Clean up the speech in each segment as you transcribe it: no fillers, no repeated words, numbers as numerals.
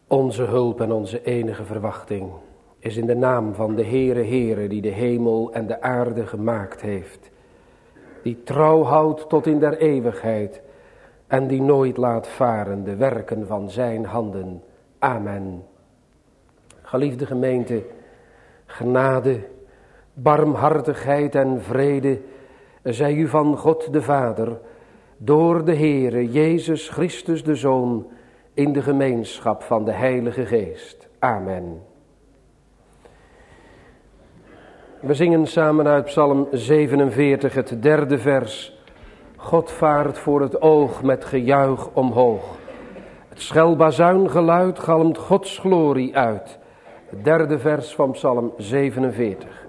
Onze hulp en onze enige verwachting is in de naam van de Heere die de hemel en de aarde gemaakt heeft. Die trouw houdt tot in der eeuwigheid en die nooit laat varen de werken van zijn handen. Amen. Geliefde gemeente, genade, barmhartigheid en vrede zij u van God de Vader, door de Heere Jezus Christus de Zoon, in de gemeenschap van de Heilige Geest. Amen. We zingen samen uit Psalm 47 het 3e vers. God vaart voor het oog met gejuich omhoog. Het schel bazuingeluid galmt Gods glorie uit. Het 3e vers van Psalm 47.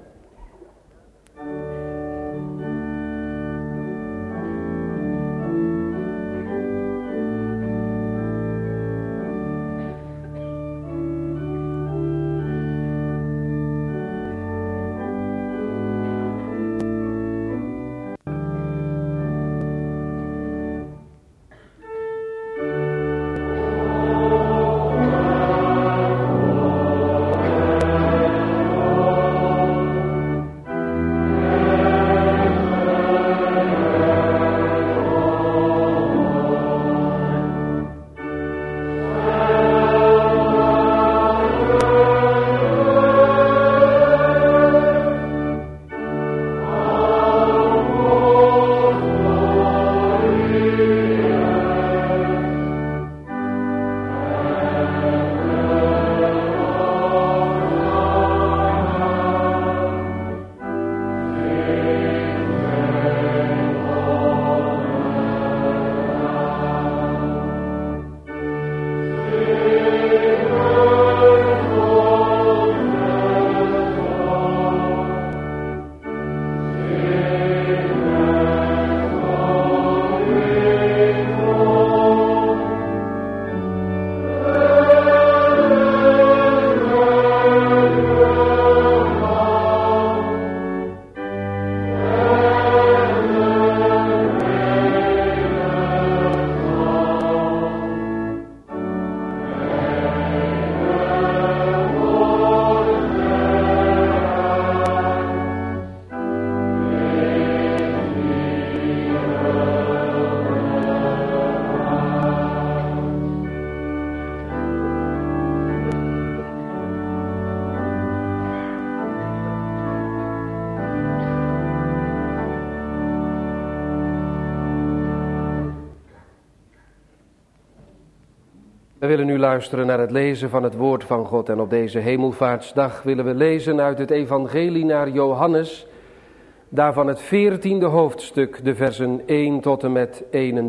We willen nu luisteren naar het lezen van het woord van God en op deze hemelvaartsdag willen we lezen uit het evangelie naar Johannes, daarvan het 14e hoofdstuk, de versen 1 tot en met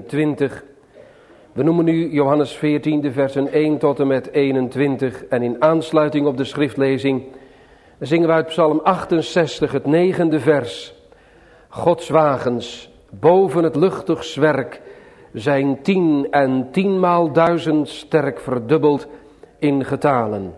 21. We noemen nu Johannes 14, de versen 1 tot en met 21 en in aansluiting op de schriftlezing zingen we uit Psalm 68 het 9e vers. Gods wagens boven het luchtig zwerk zijn 10 en 10.000 sterk verdubbeld in getalen.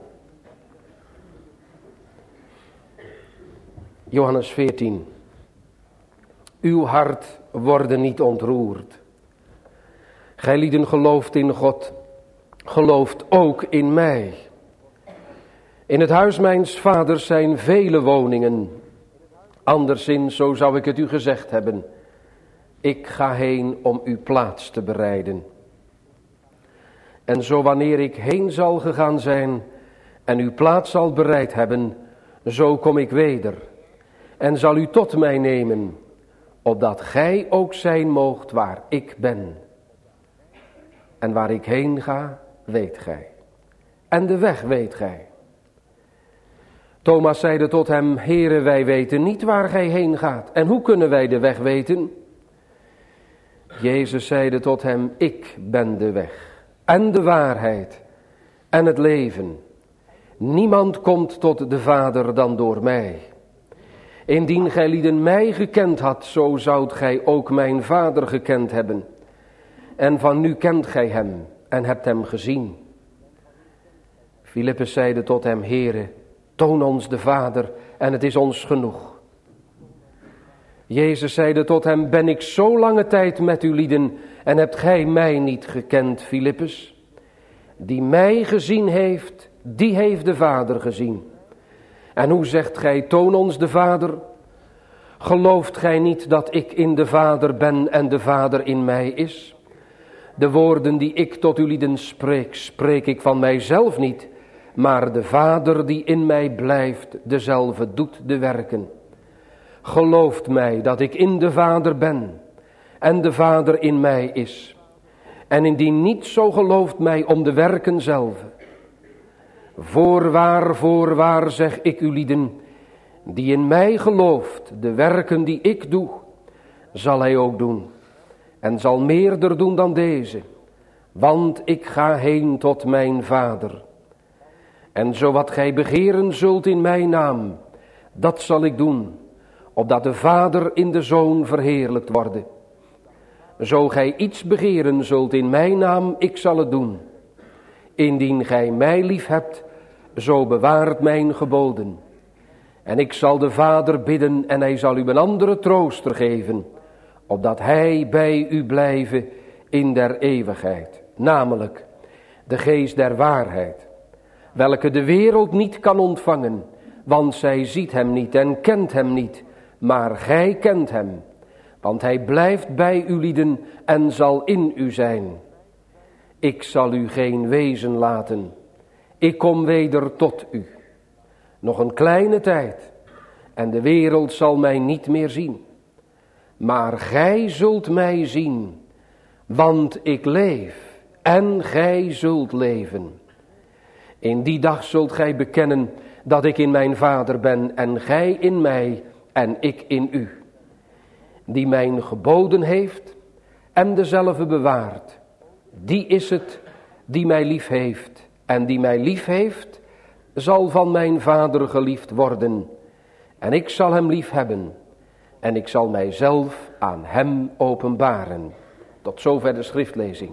Johannes 14. Uw hart worden niet ontroerd. Gijlieden gelooft in God, gelooft ook in mij. In het huis mijns vaders zijn vele woningen. Anderszins, zo zou ik het u gezegd hebben. Ik ga heen om u plaats te bereiden. En zo wanneer ik heen zal gegaan zijn en u plaats zal bereid hebben, zo kom ik weder en zal u tot mij nemen, opdat gij ook zijn moogt waar ik ben. En waar ik heen ga, weet gij. En de weg weet gij. Thomas zeide tot hem, Heere, wij weten niet waar gij heen gaat. En hoe kunnen wij de weg weten? Jezus zeide tot hem, ik ben de weg en de waarheid en het leven. Niemand komt tot de Vader dan door mij. Indien gij lieden mij gekend had, zo zoudt gij ook mijn Vader gekend hebben. En van nu kent gij hem en hebt hem gezien. Filippus zeide tot hem, Heere, toon ons de Vader en het is ons genoeg. Jezus zeide tot hem, ben ik zo lange tijd met u lieden en hebt gij mij niet gekend, Filippus? Die mij gezien heeft, die heeft de Vader gezien. En hoe zegt gij, toon ons de Vader? Gelooft gij niet dat ik in de Vader ben en de Vader in mij is? De woorden die ik tot u lieden spreek, spreek ik van mijzelf niet, maar de Vader die in mij blijft, dezelfde doet de werken. Gelooft mij dat ik in de Vader ben en de Vader in mij is. En indien niet, zo gelooft mij om de werken zelf. Voorwaar zeg ik u lieden, die in mij gelooft, de werken die ik doe, zal hij ook doen. En zal meerder doen dan deze, want ik ga heen tot mijn Vader. En zo wat gij begeren zult in mijn naam, dat zal ik doen, opdat de Vader in de Zoon verheerlijkt worden. Zo gij iets begeren zult in mijn naam, ik zal het doen. Indien gij mij lief hebt, zo bewaart mijn geboden. En ik zal de Vader bidden en hij zal u een andere trooster geven, opdat hij bij u blijve in der eeuwigheid. Namelijk de geest der waarheid, welke de wereld niet kan ontvangen, want zij ziet hem niet en kent hem niet, maar gij kent hem, want hij blijft bij u lieden en zal in u zijn. Ik zal u geen wezen laten, ik kom weder tot u. Nog een kleine tijd en de wereld zal mij niet meer zien. Maar gij zult mij zien, want ik leef en gij zult leven. In die dag zult gij bekennen dat ik in mijn Vader ben en gij in mij en ik in u. Die mijn geboden heeft en dezelfde bewaart, die is het die mij lief heeft. En die mij lief heeft, zal van mijn Vader geliefd worden. En ik zal hem lief hebben. En ik zal mijzelf aan hem openbaren. Tot zover de schriftlezing.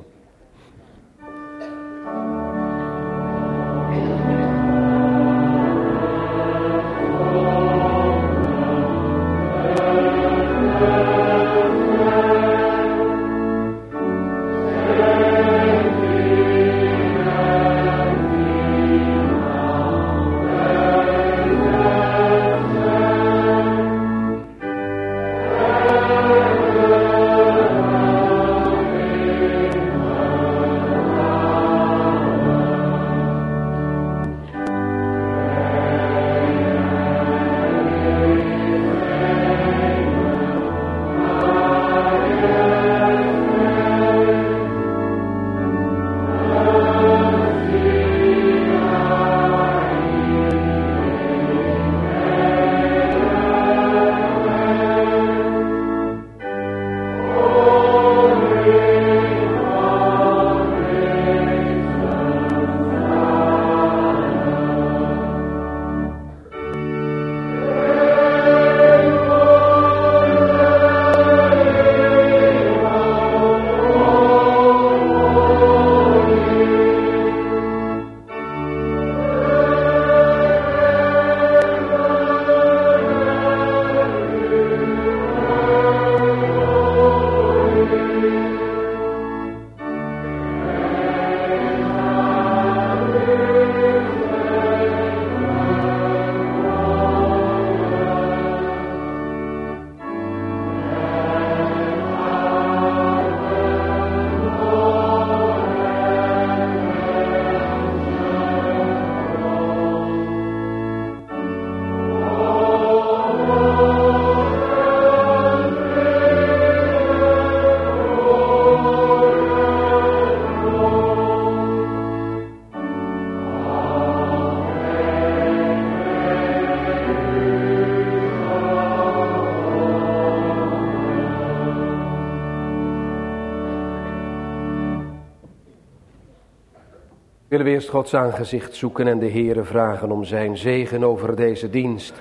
Willen we eerst Gods aangezicht zoeken en de Heere vragen om zijn zegen over deze dienst.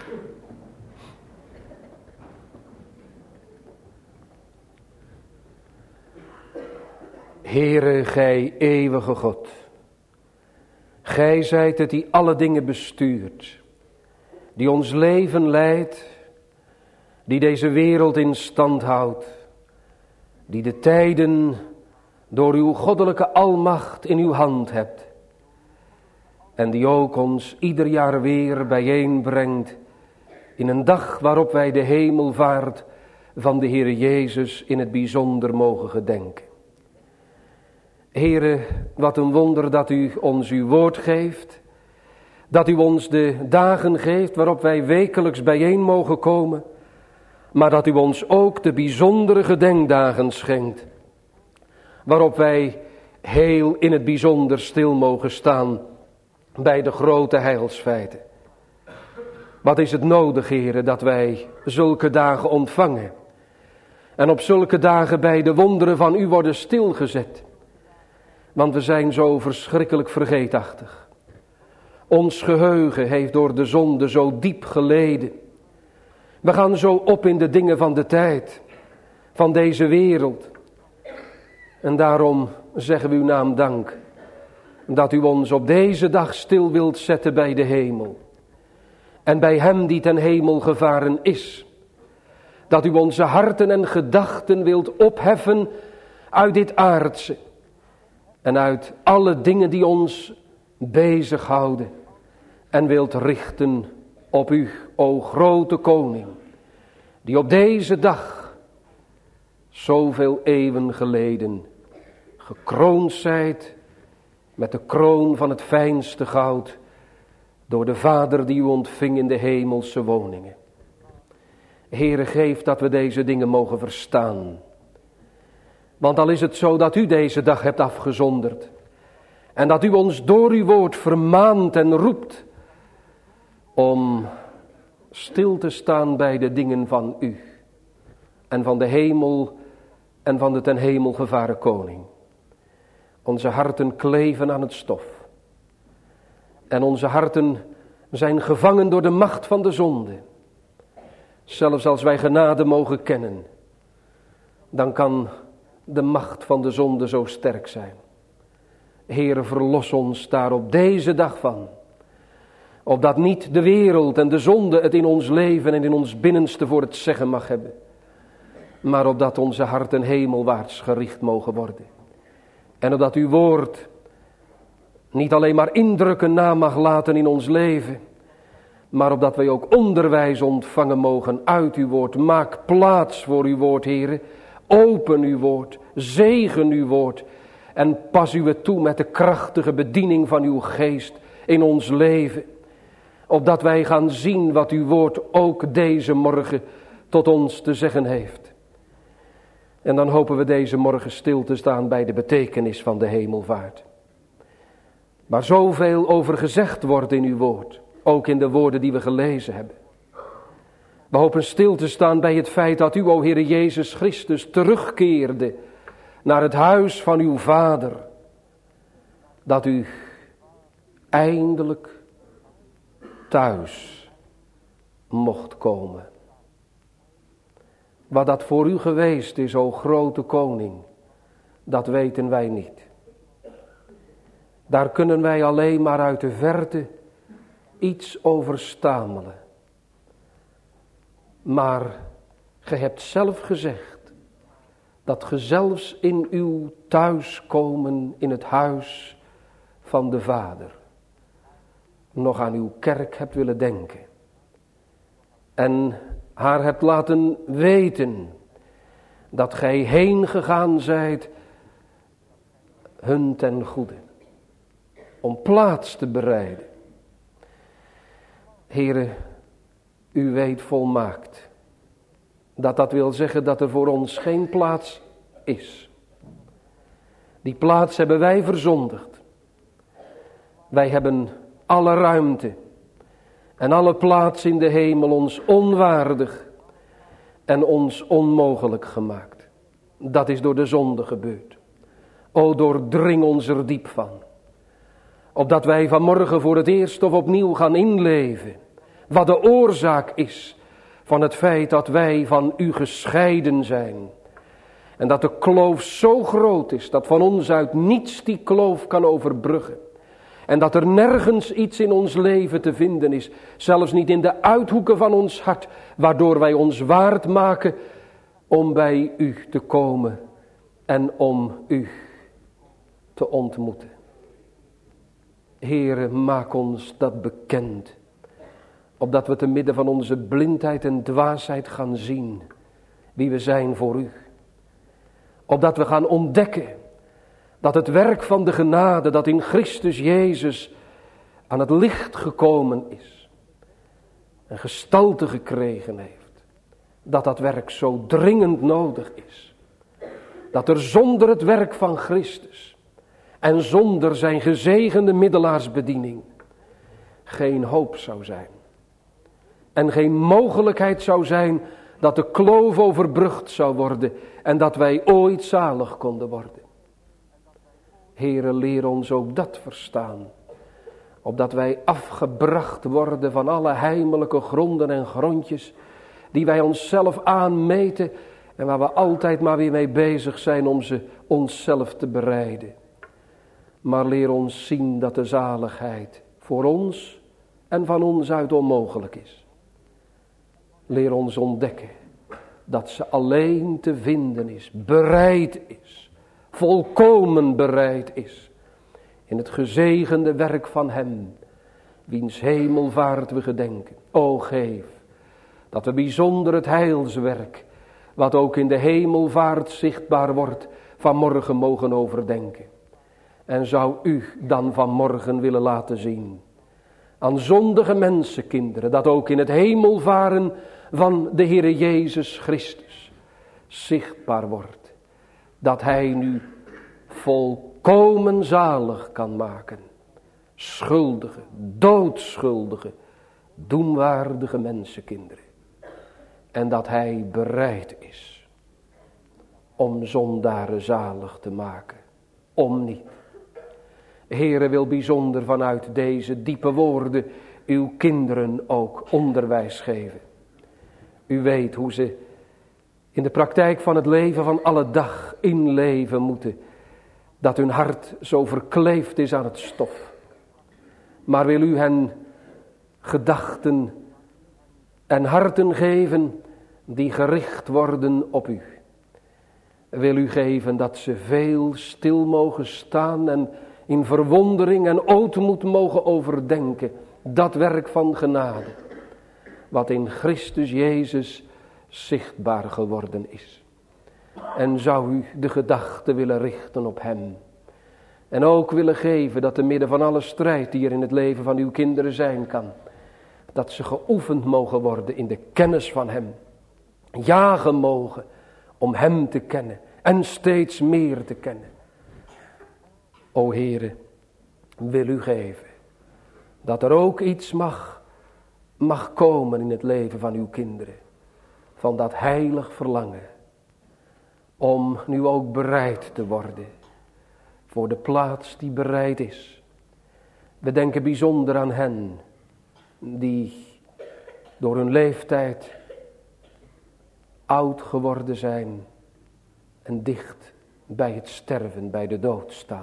Heere, gij eeuwige God, gij zijt het die alle dingen bestuurt, die ons leven leidt, die deze wereld in stand houdt, die de tijden door uw goddelijke almacht in uw hand hebt. En die ook ons ieder jaar weer bijeenbrengt in een dag waarop wij de hemelvaart van de Heere Jezus in het bijzonder mogen gedenken. Heere, wat een wonder dat u ons uw woord geeft. Dat u ons de dagen geeft waarop wij wekelijks bijeen mogen komen. Maar dat u ons ook de bijzondere gedenkdagen schenkt. Waarop wij heel in het bijzonder stil mogen staan bij de grote heilsfeiten. Wat is het nodig, Heere, dat wij zulke dagen ontvangen. En op zulke dagen bij de wonderen van u worden stilgezet. Want we zijn zo verschrikkelijk vergeetachtig. Ons geheugen heeft door de zonde zo diep geleden. We gaan zo op in de dingen van de tijd, van deze wereld. En daarom zeggen we uw naam dank. Dat u ons op deze dag stil wilt zetten bij de hemel. En bij hem die ten hemel gevaren is. Dat u onze harten en gedachten wilt opheffen uit dit aardse. En uit alle dingen die ons bezighouden. En wilt richten op u, o grote koning. Die op deze dag, zoveel eeuwen geleden, gekroond zijt met de kroon van het fijnste goud. Door de Vader die u ontving in de hemelse woningen. Heere, geef dat we deze dingen mogen verstaan. Want al is het zo dat u deze dag hebt afgezonderd. En dat u ons door uw woord vermaant en roept. Om stil te staan bij de dingen van u. En van de hemel en van de ten hemel gevaren koning. Onze harten kleven aan het stof. En onze harten zijn gevangen door de macht van de zonde. Zelfs als wij genade mogen kennen, dan kan de macht van de zonde zo sterk zijn. Heere, verlos ons daar op deze dag van. Opdat niet de wereld en de zonde het in ons leven en in ons binnenste voor het zeggen mag hebben. Maar opdat onze harten hemelwaarts gericht mogen worden. En opdat uw woord niet alleen maar indrukken na mag laten in ons leven. Maar opdat wij ook onderwijs ontvangen mogen uit uw woord. Maak plaats voor uw woord, Heere. Open uw woord. Zegen uw woord. En pas u het toe met de krachtige bediening van uw geest in ons leven. Opdat wij gaan zien wat uw woord ook deze morgen tot ons te zeggen heeft. En dan hopen we deze morgen stil te staan bij de betekenis van de hemelvaart. Waar zoveel over gezegd wordt in uw woord. Ook in de woorden die we gelezen hebben. We hopen stil te staan bij het feit dat u, o Heere Jezus Christus, terugkeerde naar het huis van uw Vader. Dat u eindelijk thuis mocht komen. Wat dat voor u geweest is, o grote koning, dat weten wij niet. Daar kunnen wij alleen maar uit de verte iets over stamelen. Maar ge hebt zelf gezegd dat ge zelfs in uw thuiskomen in het huis van de Vader nog aan uw kerk hebt willen denken. En haar hebt laten weten dat gij heen gegaan zijt hun ten goede. Om plaats te bereiden. Heere, u weet volmaakt dat wil zeggen dat er voor ons geen plaats is. Die plaats hebben wij verzondigd. Wij hebben alle ruimte en alle plaats in de hemel ons onwaardig en ons onmogelijk gemaakt. Dat is door de zonde gebeurd. O, doordring ons er diep van. Opdat wij vanmorgen voor het eerst of opnieuw gaan inleven. Wat de oorzaak is van het feit dat wij van u gescheiden zijn. En dat de kloof zo groot is dat van ons uit niets die kloof kan overbruggen. En dat er nergens iets in ons leven te vinden is. Zelfs niet in de uithoeken van ons hart. Waardoor wij ons waard maken om bij u te komen. En om u te ontmoeten. Heere, maak ons dat bekend. Opdat we te midden van onze blindheid en dwaasheid gaan zien wie we zijn voor u. Opdat we gaan ontdekken dat het werk van de genade dat in Christus Jezus aan het licht gekomen is. En gestalte gekregen heeft. Dat dat werk zo dringend nodig is. Dat er zonder het werk van Christus en zonder zijn gezegende middelaarsbediening geen hoop zou zijn. En geen mogelijkheid zou zijn dat de kloof overbrugd zou worden en dat wij ooit zalig konden worden. Heere, leer ons ook dat verstaan. Opdat wij afgebracht worden van alle heimelijke gronden en grondjes die wij onszelf aanmeten en waar we altijd maar weer mee bezig zijn om ze onszelf te bereiden. Maar leer ons zien dat de zaligheid voor ons en van ons uit onmogelijk is. Leer ons ontdekken dat ze alleen te vinden is, bereid is, volkomen bereid is. In het gezegende werk van hem, wiens hemelvaart we gedenken. O geef, dat we bijzonder het heilswerk, wat ook in de hemelvaart zichtbaar wordt, vanmorgen mogen overdenken. En zou u dan vanmorgen willen laten zien aan zondige mensenkinderen, dat ook in het hemelvaren van de Heere Jezus Christus zichtbaar wordt, dat hij nu volkomen zalig kan maken. Schuldige, doodschuldige, doemwaardige mensenkinderen. En dat hij bereid is om zondaren zalig te maken. Om niet. Heere wil bijzonder vanuit deze diepe woorden uw kinderen ook onderwijs geven. U weet hoe ze in de praktijk van het leven van alle dag inleven moeten. Dat hun hart zo verkleefd is aan het stof. Maar wil u hen gedachten en harten geven die gericht worden op u. Wil u geven dat ze veel stil mogen staan en in verwondering en ootmoed mogen overdenken. Dat werk van genade. Wat in Christus Jezus zichtbaar geworden is. En zou u de gedachte willen richten op hem. En ook willen geven dat te midden van alle strijd die er in het leven van uw kinderen zijn kan. Dat ze geoefend mogen worden in de kennis van hem. Jagen mogen om hem te kennen. En steeds meer te kennen. O Heere, wil u geven. Dat er ook iets mag komen in het leven van uw kinderen. Van dat heilig verlangen. Om nu ook bereid te worden. Voor de plaats die bereid is. We denken bijzonder aan hen. Die door hun leeftijd oud geworden zijn. En dicht bij het sterven, bij de dood staan.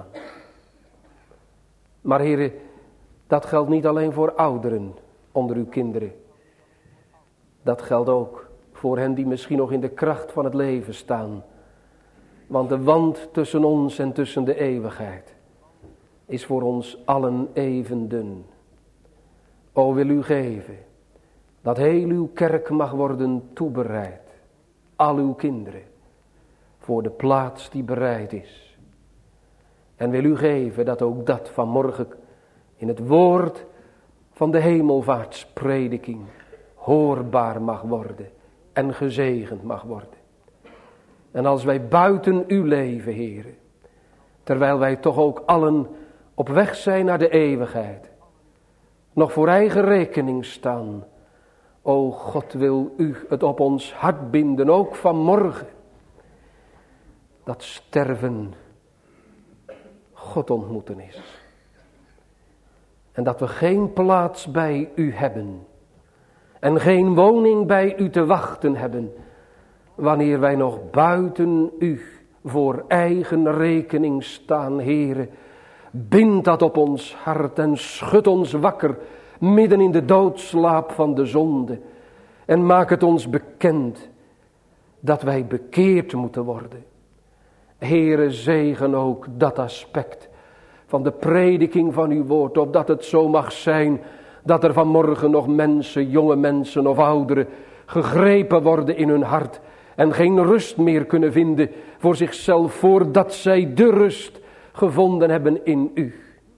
Maar Heere, dat geldt niet alleen voor ouderen onder uw kinderen. Dat geldt ook voor hen die misschien nog in de kracht van het leven staan. Want de wand tussen ons en tussen de eeuwigheid is voor ons allen even dun. O, wil u geven dat heel uw kerk mag worden toebereid. Al uw kinderen. Voor de plaats die bereid is. En wil u geven dat ook dat vanmorgen in het woord van de hemelvaartsprediking hoorbaar mag worden en gezegend mag worden. En als wij buiten u leven, Heere, terwijl wij toch ook allen op weg zijn naar de eeuwigheid, nog voor eigen rekening staan, o God, wil u het op ons hart binden, ook vanmorgen, dat sterven God ontmoeten is. En dat we geen plaats bij u hebben. En geen woning bij u te wachten hebben. Wanneer wij nog buiten u voor eigen rekening staan, Heere. Bind dat op ons hart en schud ons wakker midden in de doodslaap van de zonde. En maak het ons bekend dat wij bekeerd moeten worden. Heere, zegen ook dat aspect van de prediking van uw woord, opdat het zo mag zijn dat er vanmorgen nog mensen, jonge mensen of ouderen, gegrepen worden in hun hart en geen rust meer kunnen vinden voor zichzelf, voordat zij de rust gevonden hebben in u.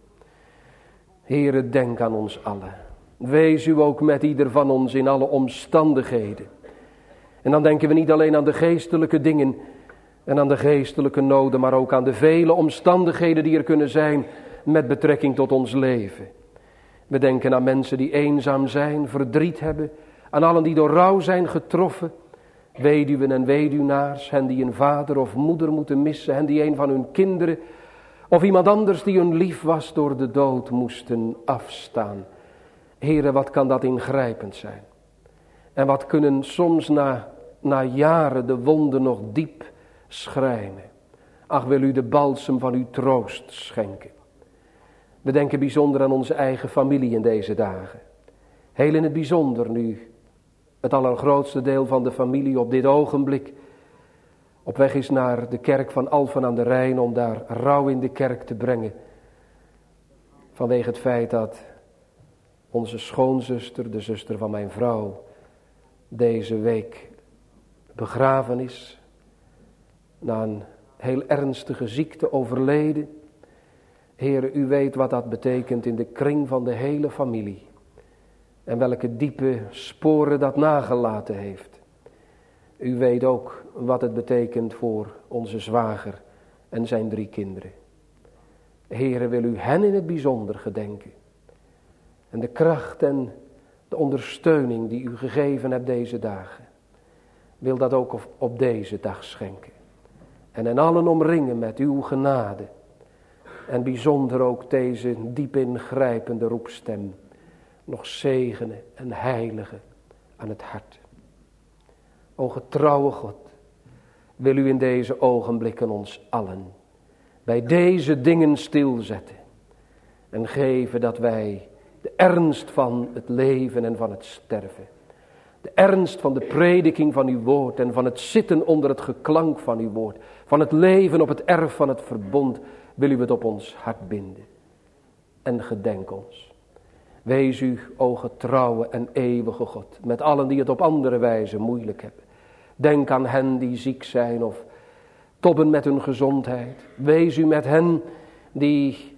Heere, denk aan ons allen. Wees u ook met ieder van ons in alle omstandigheden. En dan denken we niet alleen aan de geestelijke dingen en aan de geestelijke noden, maar ook aan de vele omstandigheden die er kunnen zijn met betrekking tot ons leven. We denken aan mensen die eenzaam zijn, verdriet hebben, aan allen die door rouw zijn getroffen, weduwen en weduwnaars, hen die een vader of moeder moeten missen, hen die een van hun kinderen of iemand anders die hun lief was door de dood moesten afstaan. Heere, wat kan dat ingrijpend zijn? En wat kunnen soms na jaren de wonden nog diep schrijnen. Ach, wil u de balsem van uw troost schenken. We denken bijzonder aan onze eigen familie in deze dagen. Heel in het bijzonder nu het allergrootste deel van de familie op dit ogenblik op weg is naar de kerk van Alphen aan de Rijn om daar rouw in de kerk te brengen. Vanwege het feit dat onze schoonzuster, de zuster van mijn vrouw, deze week begraven is. Na een heel ernstige ziekte overleden. Heere, u weet wat dat betekent in de kring van de hele familie. En welke diepe sporen dat nagelaten heeft. U weet ook wat het betekent voor onze zwager en zijn 3 kinderen. Heere, wil u hen in het bijzonder gedenken. En de kracht en de ondersteuning die u gegeven hebt deze dagen. Wil dat ook op deze dag schenken. En hen allen omringen met uw genade. En bijzonder ook deze diep ingrijpende roepstem. Nog zegenen en heiligen aan het hart. O getrouwe God, wil u in deze ogenblikken ons allen bij deze dingen stilzetten. En geven dat wij de ernst van het leven en van het sterven. De ernst van de prediking van uw woord en van het zitten onder het geklank van uw woord. Van het leven op het erf van het verbond wil u het op ons hart binden. En gedenk ons. Wees u, o getrouwe en eeuwige God, met allen die het op andere wijze moeilijk hebben. Denk aan hen die ziek zijn of tobben met hun gezondheid. Wees u met hen die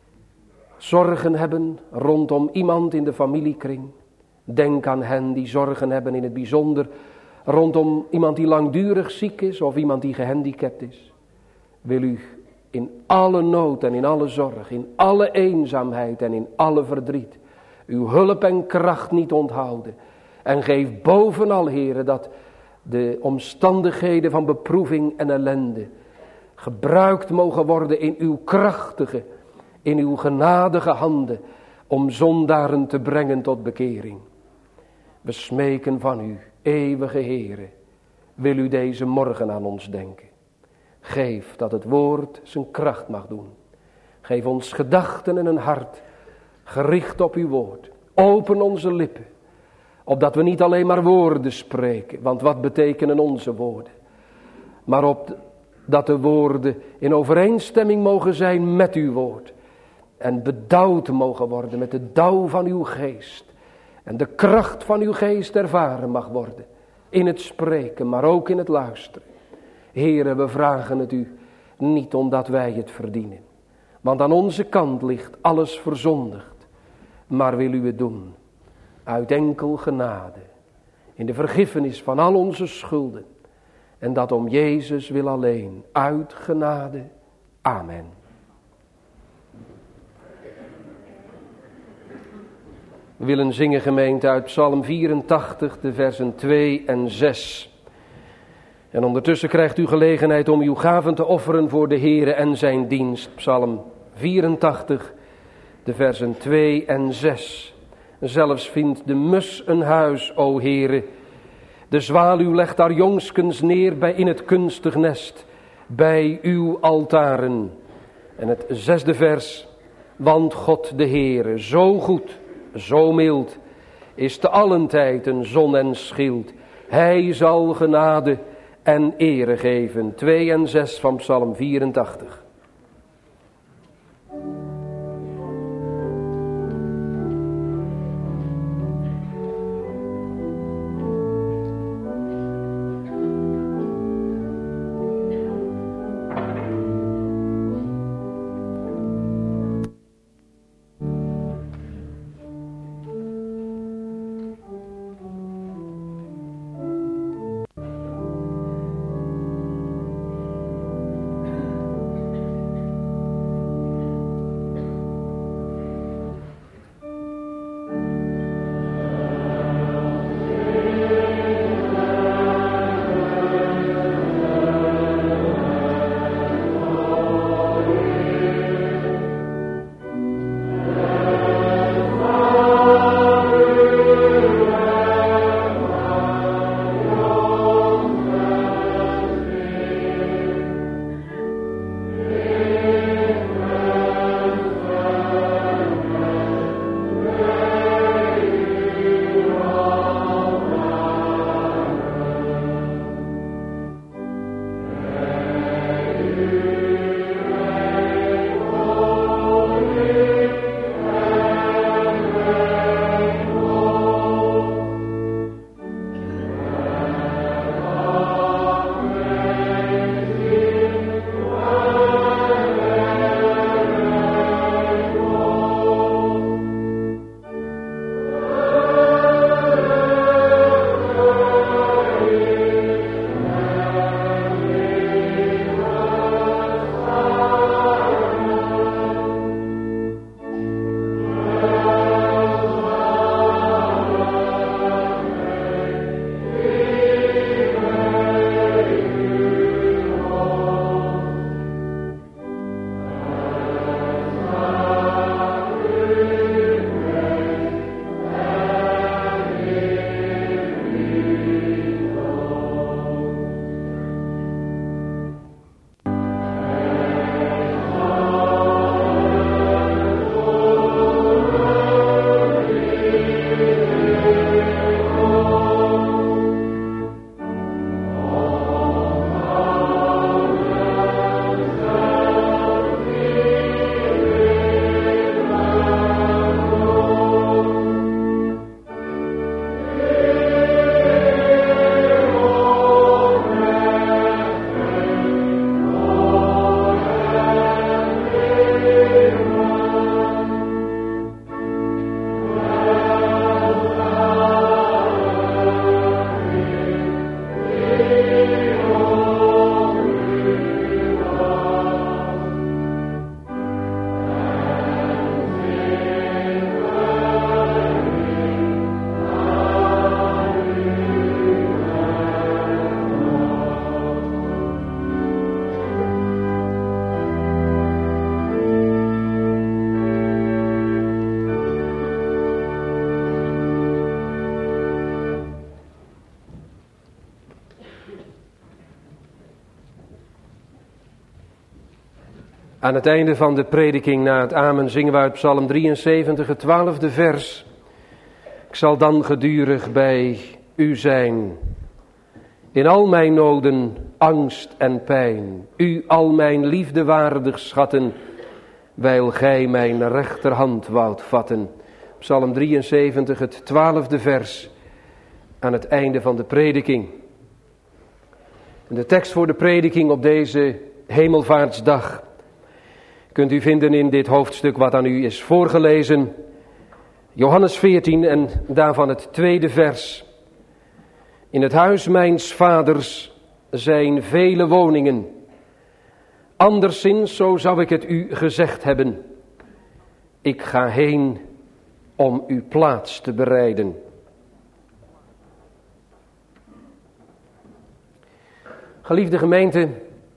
zorgen hebben rondom iemand in de familiekring. Denk aan hen die zorgen hebben in het bijzonder rondom iemand die langdurig ziek is of iemand die gehandicapt is. Wil u in alle nood en in alle zorg, in alle eenzaamheid en in alle verdriet uw hulp en kracht niet onthouden. En geef bovenal, Heere, dat de omstandigheden van beproeving en ellende gebruikt mogen worden in uw krachtige, in uw genadige handen om zondaren te brengen tot bekering. We smeken van u, eeuwige Heere, wil u deze morgen aan ons denken. Geef dat het woord zijn kracht mag doen. Geef ons gedachten en een hart gericht op uw woord. Open onze lippen, opdat we niet alleen maar woorden spreken, want wat betekenen onze woorden? Maar opdat de woorden in overeenstemming mogen zijn met uw woord. En bedauwd mogen worden met de dauw van uw geest. En de kracht van uw geest ervaren mag worden. In het spreken, maar ook in het luisteren. Heere, we vragen het u niet omdat wij het verdienen. Want aan onze kant ligt alles verzondigd. Maar wil u het doen uit enkel genade. In de vergiffenis van al onze schulden. En dat om Jezus wil alleen. Uit genade. Amen. We willen zingen, gemeente, uit Psalm 84, de versen 2 en 6. En ondertussen krijgt u gelegenheid om uw gaven te offeren voor de Heere en zijn dienst. Psalm 84, de versen 2 en 6. Zelfs vindt de mus een huis, o Heere. De zwaluw legt haar jongskens neer in het kunstig nest, bij uw altaren. En het 6e vers. Want God de Heere, zo goed, zo mild, is te allen tijd een zon en schild. Hij zal genade en ere geven. 2 en 6 van Psalm 84. Aan het einde van de prediking na het amen zingen we uit Psalm 73 het 12e vers. Ik zal dan gedurig bij u zijn. In al mijn noden, angst en pijn. U al mijn liefde waardig schatten. Wijl gij mijn rechterhand woudt vatten. Psalm 73 het 12e vers. Aan het einde van de prediking. En de tekst voor de prediking op deze Hemelvaartsdag kunt u vinden in dit hoofdstuk wat aan u is voorgelezen. Johannes 14 en daarvan het 2e vers. In het huis mijns vaders zijn vele woningen. Anderszins, zo zou ik het u gezegd hebben. Ik ga heen om uw plaats te bereiden. Geliefde gemeente,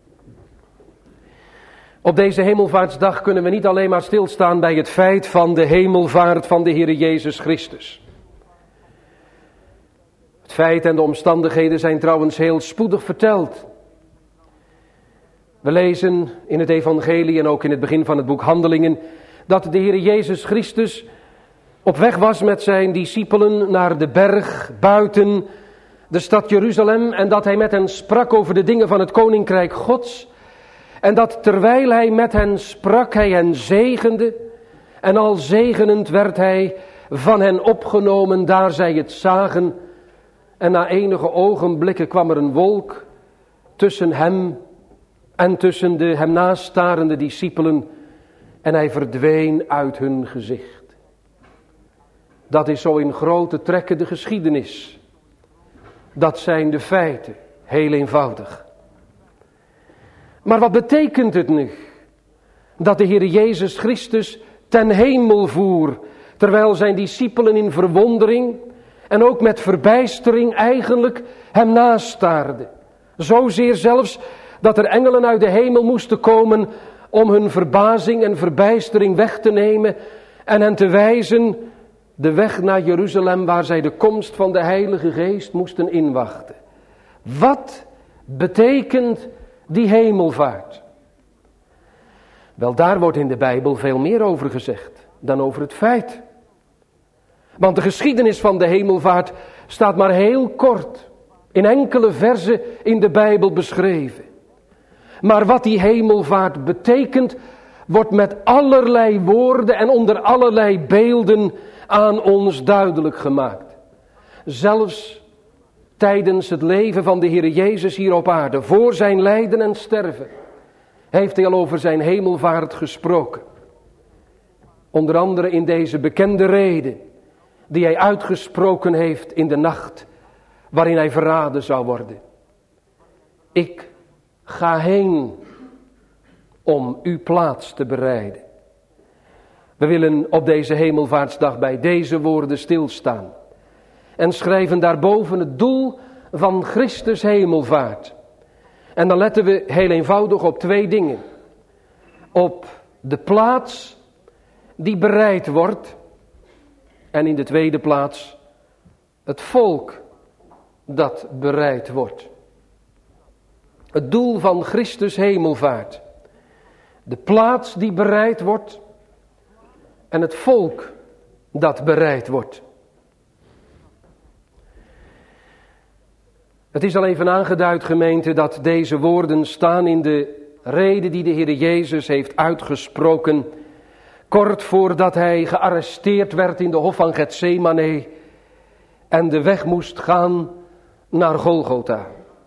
op deze Hemelvaartsdag kunnen we niet alleen maar stilstaan bij het feit van de hemelvaart van de Heere Jezus Christus. Het feit en de omstandigheden zijn trouwens heel spoedig verteld. We lezen in het evangelie en ook in het begin van het boek Handelingen dat de Heere Jezus Christus op weg was met zijn discipelen naar de berg buiten de stad Jeruzalem en dat hij met hen sprak over de dingen van het Koninkrijk Gods. En dat terwijl hij met hen sprak, hij hen zegende. En al zegenend werd hij van hen opgenomen, daar zij het zagen. En na enige ogenblikken kwam er een wolk tussen hem en tussen de hem nastarende discipelen. En hij verdween uit hun gezicht. Dat is zo in grote trekken de geschiedenis. Dat zijn de feiten, heel eenvoudig. Maar wat betekent het nu? Dat de Heer Jezus Christus ten hemel voer, terwijl zijn discipelen in verwondering en ook met verbijstering eigenlijk hem nastaarden. Zozeer zelfs dat er engelen uit de hemel moesten komen om hun verbazing en verbijstering weg te nemen en hen te wijzen de weg naar Jeruzalem waar zij de komst van de Heilige Geest moesten inwachten. Wat betekent die hemelvaart? Wel, daar wordt in de Bijbel veel meer over gezegd dan over het feit. Want de geschiedenis van de hemelvaart staat maar heel kort in enkele verzen in de Bijbel beschreven. Maar wat die hemelvaart betekent, wordt met allerlei woorden en onder allerlei beelden aan ons duidelijk gemaakt. Zelfs tijdens het leven van de Heer Jezus hier op aarde, voor zijn lijden en sterven, heeft hij al over zijn hemelvaart gesproken. Onder andere in deze bekende rede die hij uitgesproken heeft in de nacht waarin hij verraden zou worden. Ik ga heen om uw plaats te bereiden. We willen op deze Hemelvaartsdag bij deze woorden stilstaan. En schrijven daarboven het doel van Christus hemelvaart. En dan letten we heel eenvoudig op twee dingen. Op de plaats die bereid wordt. En in de tweede plaats het volk dat bereid wordt. Het doel van Christus hemelvaart. De plaats die bereid wordt. En het volk dat bereid wordt. Het is al even aangeduid, gemeente, dat deze woorden staan in de rede die de Heer Jezus heeft uitgesproken. Kort voordat hij gearresteerd werd in de hof van Getsemane en de weg moest gaan naar Golgotha.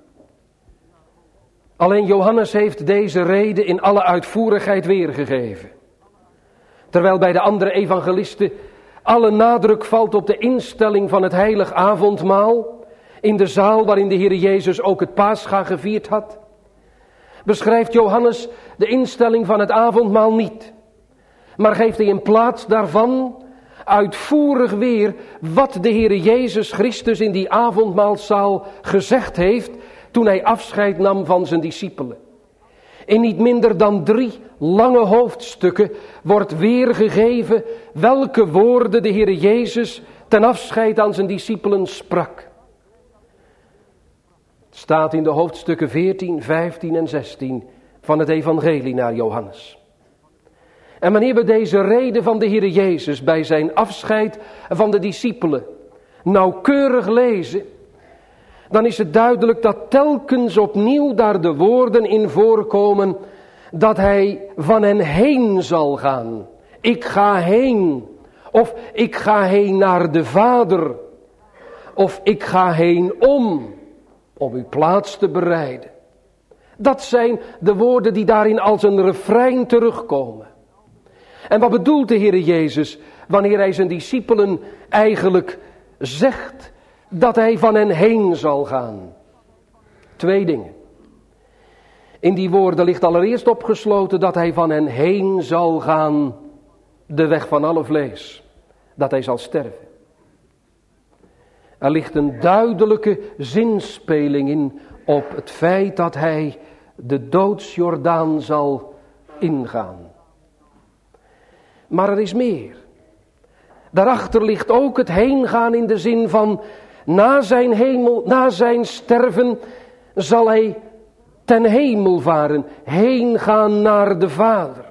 Alleen Johannes heeft deze rede in alle uitvoerigheid weergegeven. Terwijl bij de andere evangelisten alle nadruk valt op de instelling van het heilig avondmaal in de zaal waarin de Heer Jezus ook het Pascha gevierd had, beschrijft Johannes de instelling van het avondmaal niet. Maar geeft hij in plaats daarvan uitvoerig weer wat de Heer Jezus Christus in die avondmaalzaal gezegd heeft toen hij afscheid nam van zijn discipelen. In niet minder dan 3 lange hoofdstukken wordt weergegeven welke woorden de Heer Jezus ten afscheid aan zijn discipelen sprak. Het staat in de hoofdstukken 14, 15 en 16 van het evangelie naar Johannes. En wanneer we deze reden van de Heer Jezus bij zijn afscheid van de discipelen nauwkeurig lezen, dan is het duidelijk dat telkens opnieuw daar de woorden in voorkomen dat hij van hen heen zal gaan. Ik ga heen. Of ik ga heen naar de Vader. Of ik ga heen om uw plaats te bereiden. Dat zijn de woorden die daarin als een refrein terugkomen. En wat bedoelt de Heer Jezus wanneer hij zijn discipelen eigenlijk zegt dat hij van hen heen zal gaan? 2 dingen. In die woorden ligt allereerst opgesloten dat hij van hen heen zal gaan, de weg van alle vlees. Dat hij zal sterven. Er ligt een duidelijke zinspeling in op het feit dat hij de doodsjordaan zal ingaan. Maar er is meer. Daarachter ligt ook het heengaan in de zin van na zijn sterven zal hij ten hemel varen, heen gaan naar de Vader.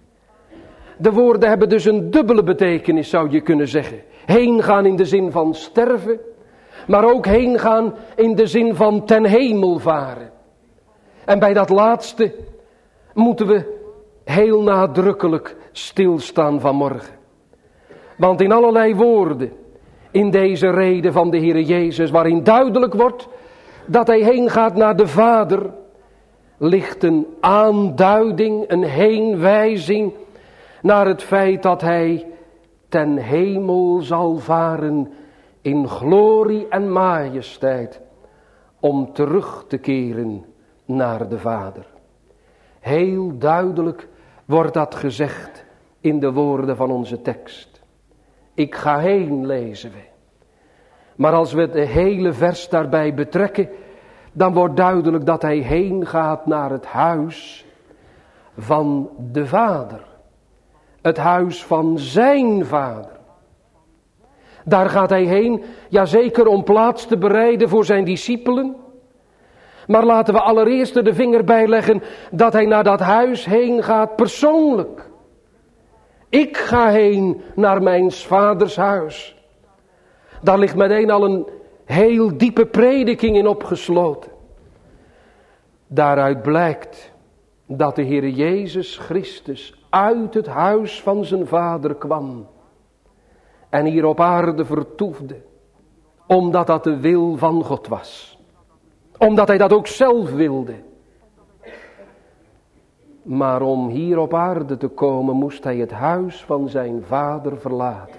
De woorden hebben dus een dubbele betekenis, zou je kunnen zeggen. Heen gaan in de zin van sterven, maar ook heen gaan in de zin van ten hemel varen. En bij dat laatste moeten we heel nadrukkelijk stilstaan vanmorgen. Want in allerlei woorden in deze reden van de Heer Jezus, waarin duidelijk wordt dat hij heen gaat naar de Vader, ligt een aanduiding, een heenwijzing naar het feit dat hij ten hemel zal varen in glorie en majesteit om terug te keren naar de Vader. Heel duidelijk wordt dat gezegd in de woorden van onze tekst. Ik ga heen, lezen we. Maar als we het hele vers daarbij betrekken, dan wordt duidelijk dat hij heen gaat naar het huis van de Vader. Het huis van zijn Vader. Daar gaat hij heen, jazeker om plaats te bereiden voor zijn discipelen. Maar laten we allereerst de vinger bijleggen dat hij naar dat huis heen gaat persoonlijk. Ik ga heen naar mijn vaders huis. Daar ligt meteen al een heel diepe prediking in opgesloten. Daaruit blijkt dat de Heer Jezus Christus uit het huis van zijn Vader kwam. En hier op aarde vertoefde. Omdat dat de wil van God was. Omdat hij dat ook zelf wilde. Maar om hier op aarde te komen moest hij het huis van zijn Vader verlaten.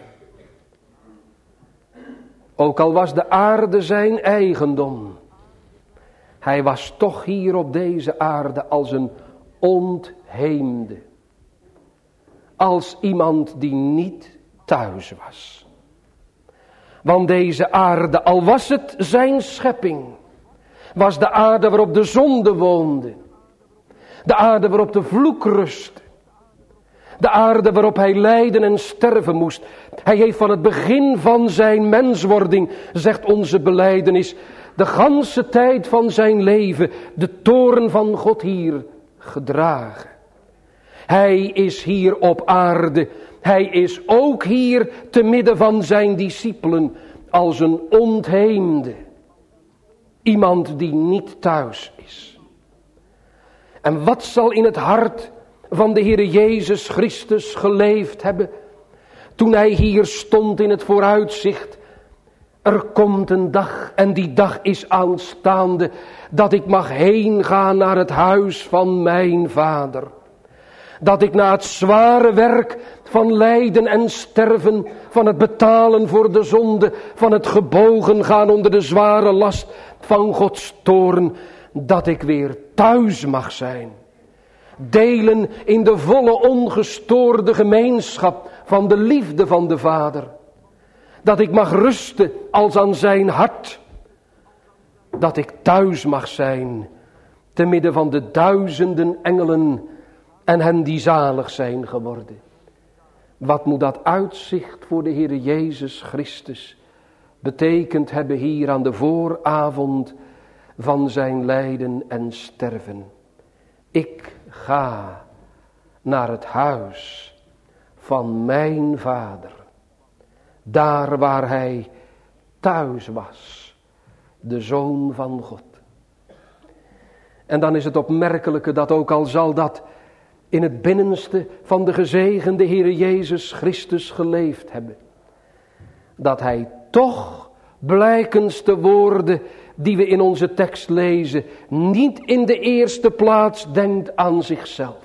Ook al was de aarde zijn eigendom. Hij was toch hier op deze aarde als een ontheemde. Als iemand die niet thuis was. Want deze aarde, al was het zijn schepping, was de aarde waarop de zonde woonde. De aarde waarop de vloek rustte. De aarde waarop hij lijden en sterven moest. Hij heeft van het begin van zijn menswording, zegt onze belijdenis, de ganse tijd van zijn leven de toorn van God hier gedragen. Hij is hier op aarde. Hij is ook hier te midden van zijn discipelen als een ontheemde. Iemand die niet thuis is. En wat zal in het hart van de Heer Jezus Christus geleefd hebben toen hij hier stond in het vooruitzicht. Er komt een dag en die dag is aanstaande dat ik mag heen gaan naar het huis van mijn Vader. Dat ik na het zware werk van lijden en sterven, van het betalen voor de zonde, van het gebogen gaan onder de zware last van Gods toorn, dat ik weer thuis mag zijn. Delen in de volle ongestoorde gemeenschap van de liefde van de Vader. Dat ik mag rusten als aan zijn hart. Dat ik thuis mag zijn te midden van de duizenden engelen en hen die zalig zijn geworden. Wat moet dat uitzicht voor de Heer Jezus Christus betekend hebben hier aan de vooravond van zijn lijden en sterven. Ik ga naar het huis van mijn Vader. Daar waar hij thuis was, de Zoon van God. En dan is het opmerkelijke dat ook al zal dat in het binnenste van de gezegende Heere Jezus Christus geleefd hebben, dat hij toch blijkens de woorden die we in onze tekst lezen, niet in de eerste plaats denkt aan zichzelf.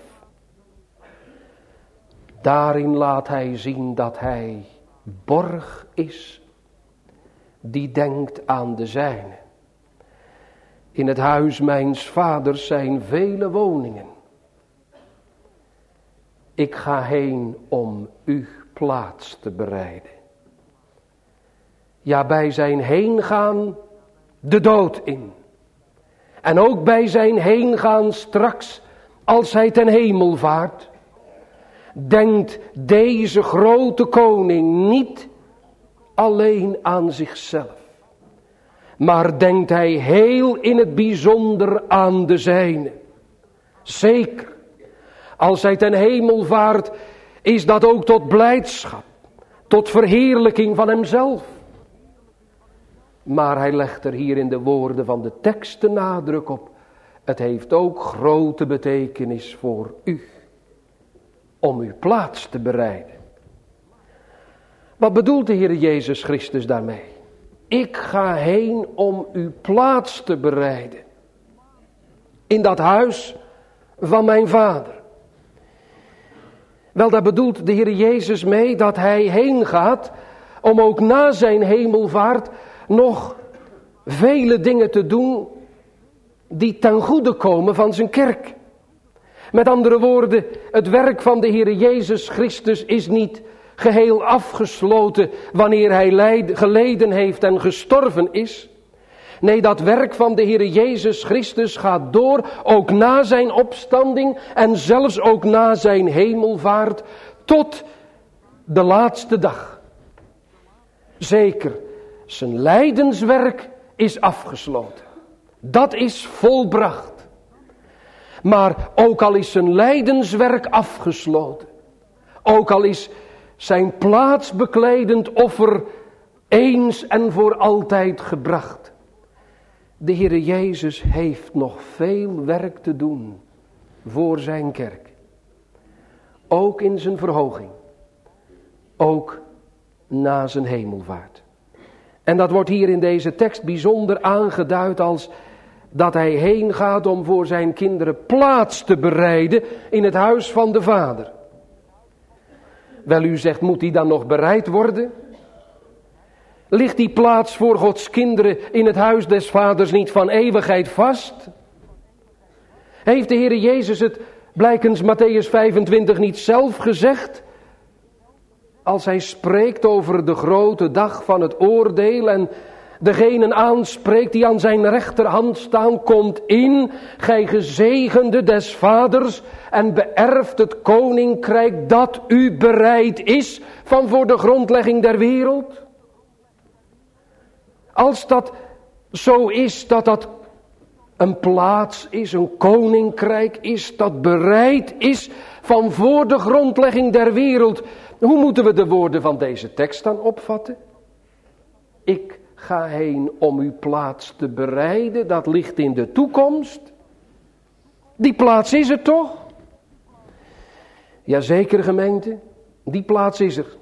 Daarin laat hij zien dat hij borg is, die denkt aan de zijne. In het huis mijns vaders zijn vele woningen. Ik ga heen om u plaats te bereiden. Ja, bij zijn heengaan de dood in. En ook bij zijn heengaan straks, als hij ten hemel vaart, denkt deze grote koning niet alleen aan zichzelf, maar denkt hij heel in het bijzonder aan de zijne. Zeker, als hij ten hemel vaart, is dat ook tot blijdschap, tot verheerlijking van hemzelf. Maar hij legt er hier in de woorden van de tekst de nadruk op. Het heeft ook grote betekenis voor u. Om uw plaats te bereiden. Wat bedoelt de Heer Jezus Christus daarmee? Ik ga heen om uw plaats te bereiden. In dat huis van mijn Vader. Wel, daar bedoelt de Heer Jezus mee dat hij heen gaat om ook na zijn hemelvaart nog vele dingen te doen die ten goede komen van zijn kerk. Met andere woorden, het werk van de Heer Jezus Christus is niet geheel afgesloten wanneer hij geleden heeft en gestorven is. Nee, dat werk van de Heer Jezus Christus gaat door, ook na zijn opstanding en zelfs ook na zijn hemelvaart, tot de laatste dag. Zeker, zijn lijdenswerk is afgesloten. Dat is volbracht. Maar ook al is zijn lijdenswerk afgesloten, ook al is zijn plaatsbekledend offer eens en voor altijd gebracht, de Heer Jezus heeft nog veel werk te doen voor zijn kerk. Ook in zijn verhoging. Ook na zijn hemelvaart. En dat wordt hier in deze tekst bijzonder aangeduid als dat hij heen gaat om voor zijn kinderen plaats te bereiden in het huis van de Vader. Wel, u zegt, moet die dan nog bereid worden? Ligt die plaats voor Gods kinderen in het huis des Vaders niet van eeuwigheid vast? Heeft de Heer Jezus het blijkens Mattheüs 25 niet zelf gezegd? Als hij spreekt over de grote dag van het oordeel en degenen aanspreekt die aan zijn rechterhand staan, komt in, gij gezegende des Vaders, en beërft het koninkrijk dat u bereid is van voor de grondlegging der wereld. Als dat zo is, dat dat een plaats is, een koninkrijk is, dat bereid is van voor de grondlegging der wereld. Hoe moeten we de woorden van deze tekst dan opvatten? Ik ga heen om uw plaats te bereiden, dat ligt in de toekomst. Die plaats is er toch? Jazeker, gemeente, die plaats is er.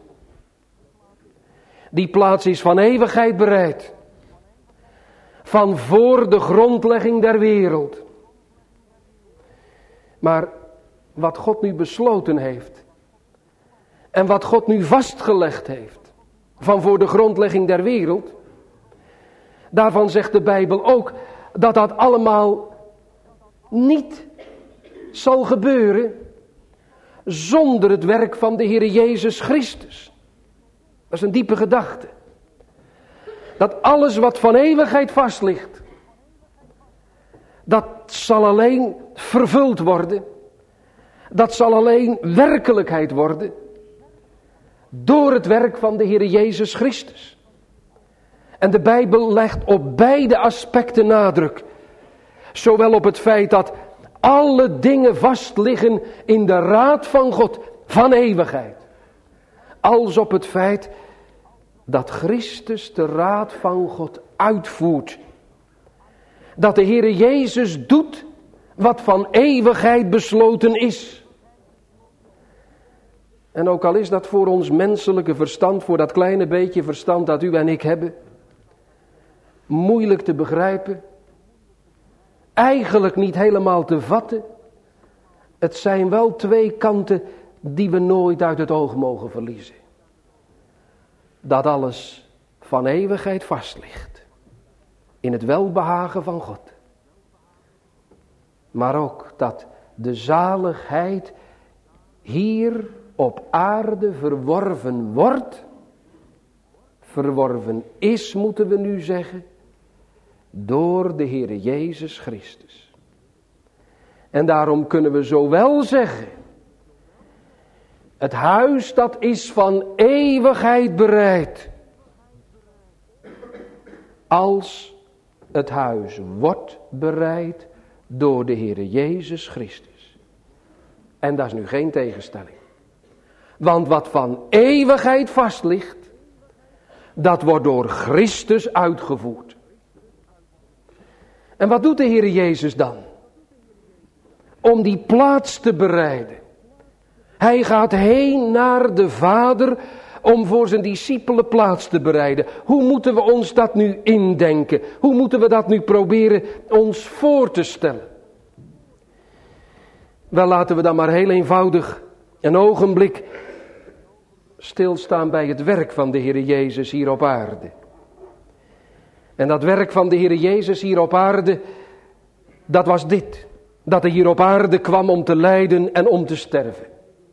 Die plaats is van eeuwigheid bereid. Van voor de grondlegging der wereld. Maar wat God nu besloten heeft. En wat God nu vastgelegd heeft. Van voor de grondlegging der wereld. Daarvan zegt de Bijbel ook dat dat allemaal niet zal gebeuren zonder het werk van de Heer Jezus Christus. Dat is een diepe gedachte. Dat alles wat van eeuwigheid vast ligt, dat zal alleen vervuld worden. Dat zal alleen werkelijkheid worden door het werk van de Heer Jezus Christus. En de Bijbel legt op beide aspecten nadruk. Zowel op het feit dat alle dingen vast liggen in de raad van God van eeuwigheid. als op het feit dat Christus de raad van God uitvoert. Dat de Heere Jezus doet wat van eeuwigheid besloten is. En ook al is dat voor ons menselijke verstand, voor dat kleine beetje verstand dat u en ik hebben, moeilijk te begrijpen, eigenlijk niet helemaal te vatten. Het zijn wel twee kanten die we nooit uit het oog mogen verliezen. Dat alles van eeuwigheid vast ligt. In het welbehagen van God. Maar ook dat de zaligheid hier op aarde verworven wordt. Verworven is, moeten we nu zeggen, door de Heere Jezus Christus. En daarom kunnen we zowel zeggen, het huis dat is van eeuwigheid bereid, als het huis wordt bereid door de Heere Jezus Christus. En dat is nu geen tegenstelling. Want wat van eeuwigheid vast ligt, dat wordt door Christus uitgevoerd. En wat doet de Heere Jezus dan? Om die plaats te bereiden. Hij gaat heen naar de Vader om voor zijn discipelen plaats te bereiden. Hoe moeten we ons dat nu indenken? Hoe moeten we dat nu proberen ons voor te stellen? Wel, laten we dan maar heel eenvoudig een ogenblik stilstaan bij het werk van de Heere Jezus hier op aarde. En dat werk van de Heere Jezus hier op aarde, dat was dit. Dat hij hier op aarde kwam om te lijden en om te sterven.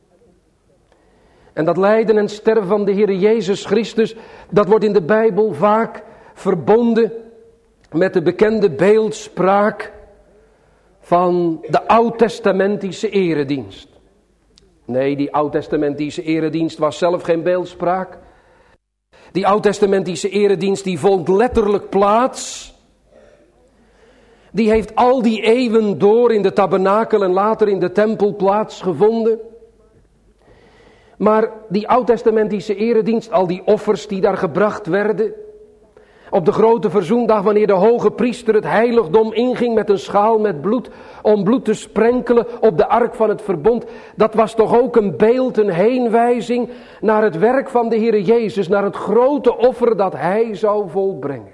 En dat lijden en sterven van de Heere Jezus Christus, dat wordt in de Bijbel vaak verbonden met de bekende beeldspraak van de oud-testamentische eredienst. Nee, die oud-testamentische eredienst was zelf geen beeldspraak. Die oud-testamentische eredienst die vond letterlijk plaats. Die heeft al die eeuwen door in de tabernakel en later in de tempel plaatsgevonden. Maar die oud-testamentische eredienst, al die offers die daar gebracht werden, op de grote verzoendag wanneer de hoge priester het heiligdom inging met een schaal met bloed, om bloed te sprenkelen op de ark van het verbond, dat was toch ook een beeld, een heenwijzing naar het werk van de Heere Jezus, naar het grote offer dat hij zou volbrengen.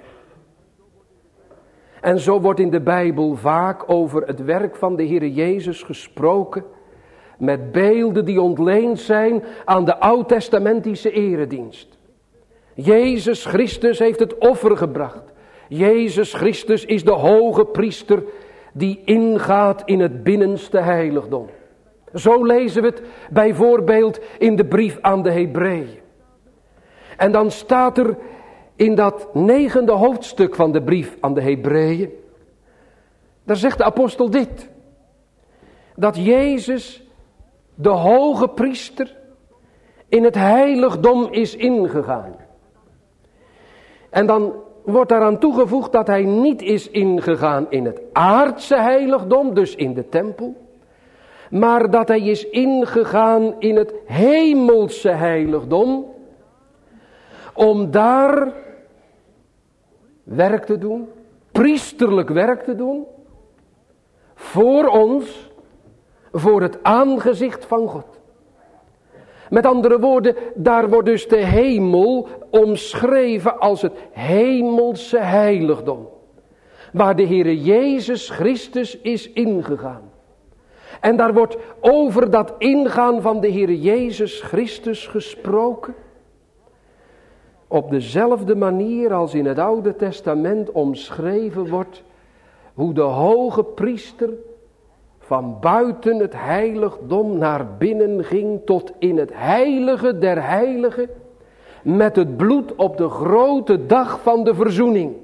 En zo wordt in de Bijbel vaak over het werk van de Heere Jezus gesproken, met beelden die ontleend zijn aan de oud-testamentische eredienst. Jezus Christus heeft het offer gebracht. Jezus Christus is de hoge priester die ingaat in het binnenste heiligdom. Zo lezen we het bijvoorbeeld in de brief aan de Hebreeën. En dan staat er in dat 9e hoofdstuk van de brief aan de Hebreeën, daar zegt de apostel dit. Dat Jezus, de hoge priester, in het heiligdom is ingegaan. En dan wordt daaraan toegevoegd dat hij niet is ingegaan in het aardse heiligdom, dus in de tempel. Maar dat hij is ingegaan in het hemelse heiligdom. Om daar werk te doen, priesterlijk werk te doen. Voor ons, voor het aangezicht van God. Met andere woorden, daar wordt dus de hemel omschreven als het hemelse heiligdom. Waar de Heere Jezus Christus is ingegaan. En daar wordt over dat ingaan van de Heere Jezus Christus gesproken. Op dezelfde manier als in het Oude Testament omschreven wordt hoe de hoge priester van buiten het heiligdom naar binnen ging tot in het heilige der heiligen met het bloed op de grote dag van de verzoening.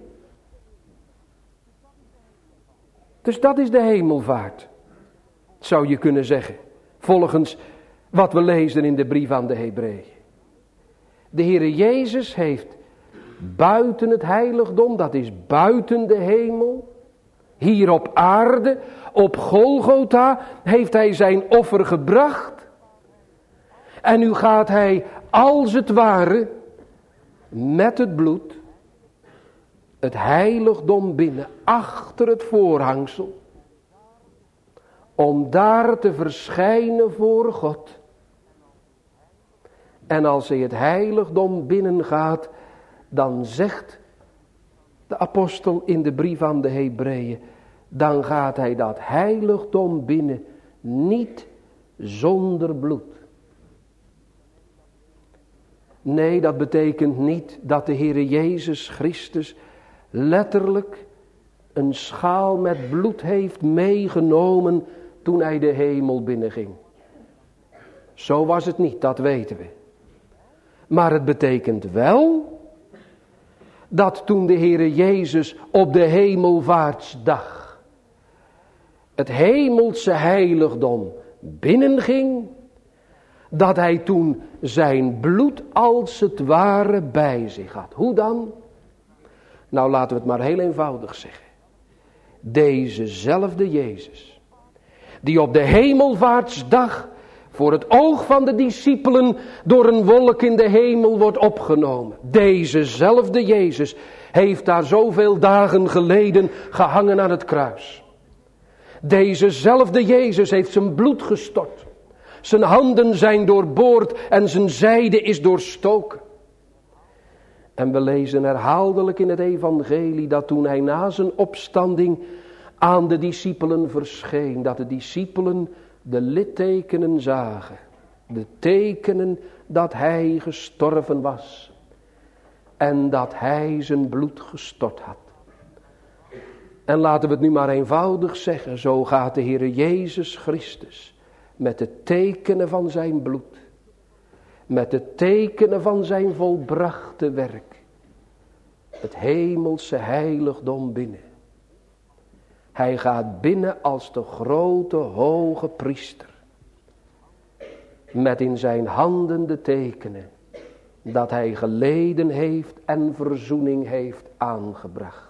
Dus dat is de hemelvaart, zou je kunnen zeggen, volgens wat we lezen in de brief aan de Hebreeën. De Heere Jezus heeft buiten het heiligdom, dat is buiten de hemel, hier op aarde, op Golgotha, heeft hij zijn offer gebracht. En nu gaat hij als het ware met het bloed het heiligdom binnen, achter het voorhangsel, om daar te verschijnen voor God. En als hij het heiligdom binnengaat, dan zegt de apostel in de brief aan de Hebreeën, dan gaat hij dat heiligdom binnen, niet zonder bloed. Nee, dat betekent niet dat de Heere Jezus Christus letterlijk een schaal met bloed heeft meegenomen toen hij de hemel binnenging. Zo was het niet, dat weten we. Maar het betekent wel dat toen de Heere Jezus op de hemelvaartsdag het hemelse heiligdom binnenging, dat hij toen zijn bloed als het ware bij zich had. Hoe dan? Nou, laten we het maar heel eenvoudig zeggen. Dezezelfde Jezus, die op de hemelvaartsdag voor het oog van de discipelen door een wolk in de hemel wordt opgenomen. Dezezelfde Jezus heeft daar zoveel dagen geleden gehangen aan het kruis. Dezezelfde Jezus heeft zijn bloed gestort. Zijn handen zijn doorboord en zijn zijde is doorstoken. En we lezen herhaaldelijk in het evangelie dat toen hij na zijn opstanding aan de discipelen verscheen, dat de discipelen de littekenen zagen. De tekenen dat hij gestorven was. En dat hij zijn bloed gestort had. En laten we het nu maar eenvoudig zeggen. Zo gaat de Heere Jezus Christus met de tekenen van zijn bloed. Met de tekenen van zijn volbrachte werk. Het hemelse heiligdom binnen. Hij gaat binnen als de grote hoge priester. Met in zijn handen de tekenen. Dat hij geleden heeft en verzoening heeft aangebracht.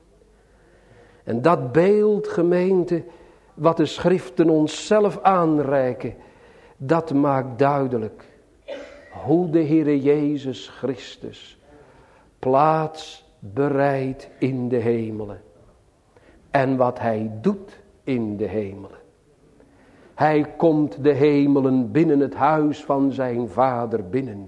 En dat beeld, gemeente, wat de schriften ons zelf aanreiken, dat maakt duidelijk hoe de Heere Jezus Christus plaats bereidt in de hemelen. En wat hij doet in de hemelen. Hij komt de hemelen binnen het huis van zijn Vader binnen.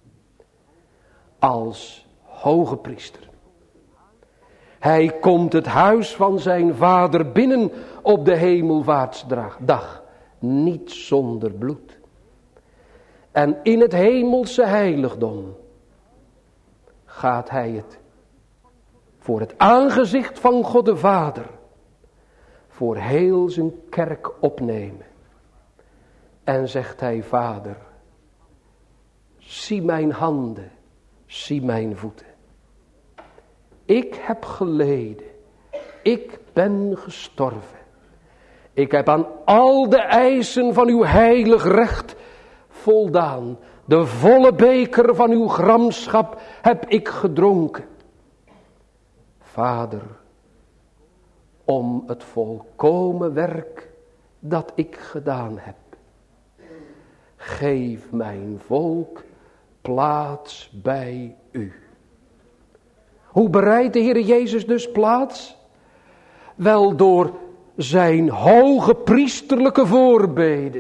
Als hoge priester. Hij komt het huis van zijn Vader binnen op de hemelvaartsdag. Niet zonder bloed. En in het hemelse heiligdom gaat hij het voor het aangezicht van God de Vader voor heel zijn kerk opnemen. En zegt hij: Vader, zie mijn handen, zie mijn voeten. Ik heb geleden, ik ben gestorven. Ik heb aan al de eisen van uw heilig recht voldaan. De volle beker van uw gramschap heb ik gedronken. Vader, om het volkomen werk dat ik gedaan heb, geef mijn volk plaats bij u. Hoe bereidt de Heer Jezus dus plaats? Wel door zijn hoge priesterlijke voorbeden.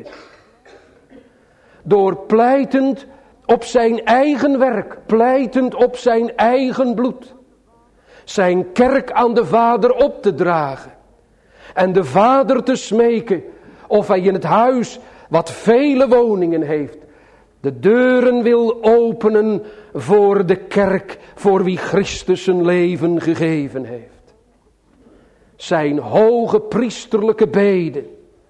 Door pleitend op zijn eigen werk, pleitend op zijn eigen bloed. Zijn kerk aan de Vader op te dragen. En de Vader te smeken of hij in het huis, wat vele woningen heeft, de deuren wil openen voor de kerk, voor wie Christus zijn leven gegeven heeft. Zijn hoge priesterlijke beden.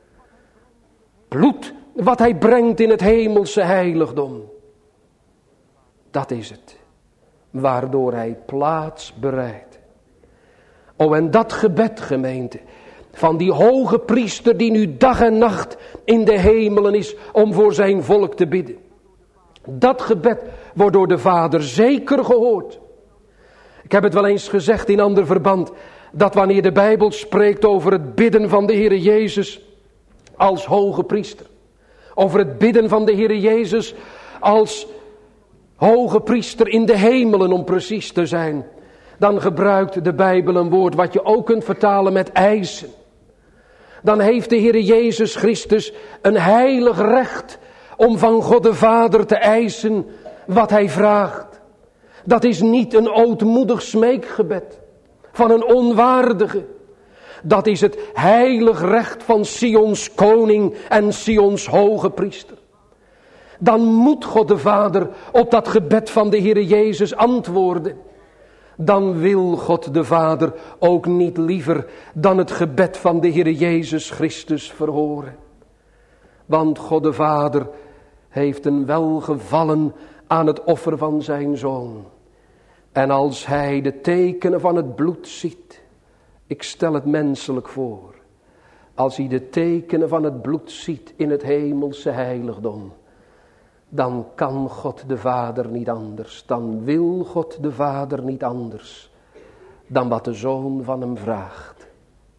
Bloed wat hij brengt in het hemelse heiligdom. Dat is het. Waardoor hij plaats bereidt. O, en dat gebed, gemeente, van die hoge priester die nu dag en nacht in de hemelen is om voor zijn volk te bidden. Dat gebed wordt door de Vader zeker gehoord. Ik heb het wel eens gezegd in ander verband, dat wanneer de Bijbel spreekt over het bidden van de Heere Jezus als hoge priester, over het bidden van de Heere Jezus als hoge priester in de hemelen om precies te zijn, dan gebruikt de Bijbel een woord wat je ook kunt vertalen met eisen. Dan heeft de Heere Jezus Christus een heilig recht om van God de Vader te eisen wat hij vraagt. Dat is niet een ootmoedig smeekgebed van een onwaardige. Dat is het heilig recht van Sions koning en Sions hoge priester. Dan moet God de Vader op dat gebed van de Heere Jezus antwoorden. Dan wil God de Vader ook niet liever dan het gebed van de Heere Jezus Christus verhoren. Want God de Vader heeft een welgevallen aan het offer van zijn Zoon. En als hij de tekenen van het bloed ziet, ik stel het menselijk voor, als hij de tekenen van het bloed ziet in het hemelse heiligdom, dan kan God de Vader niet anders, dan wil God de Vader niet anders dan wat de Zoon van hem vraagt.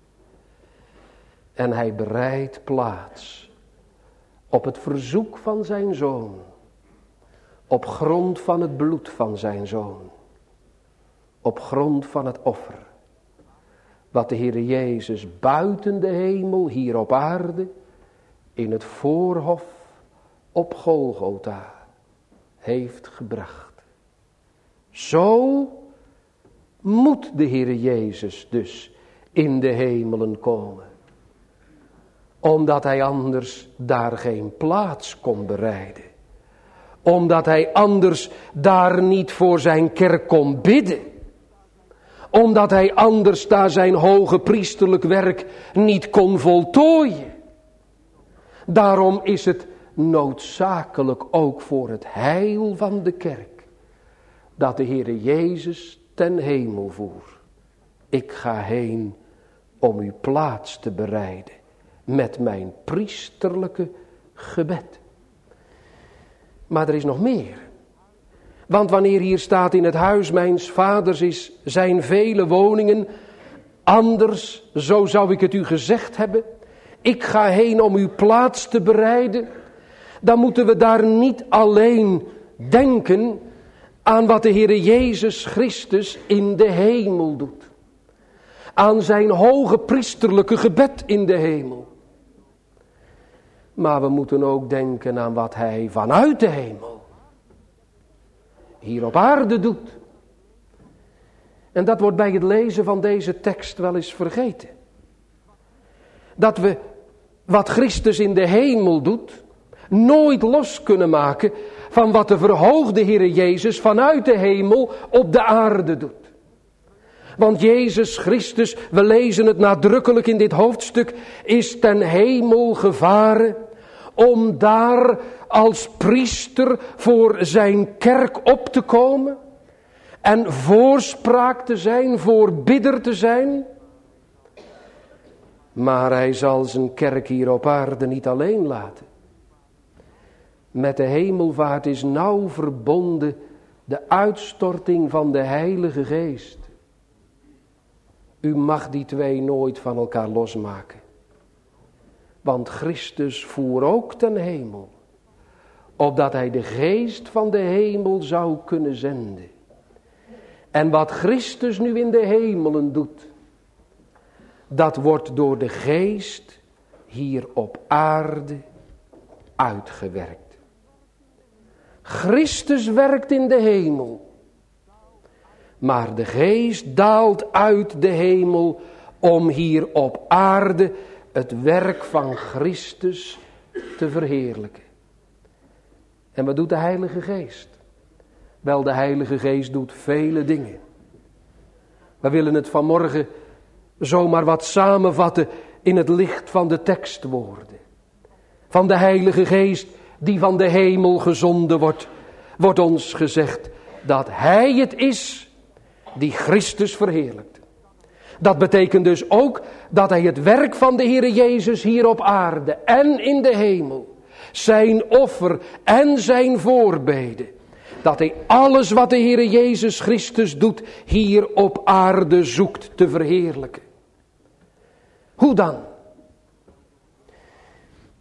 En hij bereidt plaats op het verzoek van zijn Zoon, op grond van het bloed van zijn Zoon, op grond van het offer, wat de Heere Jezus buiten de hemel hier op aarde, in het voorhof op Golgotha heeft gebracht. Zo moet de Heere Jezus dus in de hemelen komen, omdat hij anders daar geen plaats kon bereiden, omdat hij anders daar niet voor zijn kerk kon bidden, omdat hij anders daar zijn hoge priesterlijk werk niet kon voltooien. Daarom is het noodzakelijk ook voor het heil van de kerk dat de Heere Jezus ten hemel voer. Ik ga heen om u plaats te bereiden met mijn priesterlijke gebed. Maar er is nog meer. Want wanneer hier staat in het huis mijns vaders zijn vele woningen, anders, zo zou ik het u gezegd hebben, ik ga heen om u plaats te bereiden, dan moeten we daar niet alleen denken aan wat de Heere Jezus Christus in de hemel doet. Aan zijn hoge priesterlijke gebed in de hemel. Maar we moeten ook denken aan wat hij vanuit de hemel hier op aarde doet. En dat wordt bij het lezen van deze tekst wel eens vergeten. Dat we wat Christus in de hemel doet nooit los kunnen maken van wat de verhoogde Heere Jezus vanuit de hemel op de aarde doet. Want Jezus Christus, we lezen het nadrukkelijk in dit hoofdstuk, is ten hemel gevaren om daar als priester voor zijn kerk op te komen en voorspraak te zijn, voorbidder te zijn. Maar hij zal zijn kerk hier op aarde niet alleen laten. Met de hemelvaart is nauw verbonden de uitstorting van de Heilige Geest. U mag die twee nooit van elkaar losmaken. Want Christus voer ook ten hemel, opdat hij de geest van de hemel zou kunnen zenden. En wat Christus nu in de hemelen doet, dat wordt door de geest hier op aarde uitgewerkt. Christus werkt in de hemel, maar de geest daalt uit de hemel om hier op aarde het werk van Christus te verheerlijken. En wat doet de Heilige Geest? Wel, de Heilige Geest doet vele dingen. We willen het vanmorgen zomaar wat samenvatten in het licht van de tekstwoorden. Van de Heilige Geest die van de hemel gezonden wordt ons gezegd dat Hij het is die Christus verheerlijkt. Dat betekent dus ook dat Hij het werk van de Heere Jezus hier op aarde en in de hemel, zijn offer en zijn voorbeden, dat Hij alles wat de Heere Jezus Christus doet hier op aarde zoekt te verheerlijken. Hoe dan?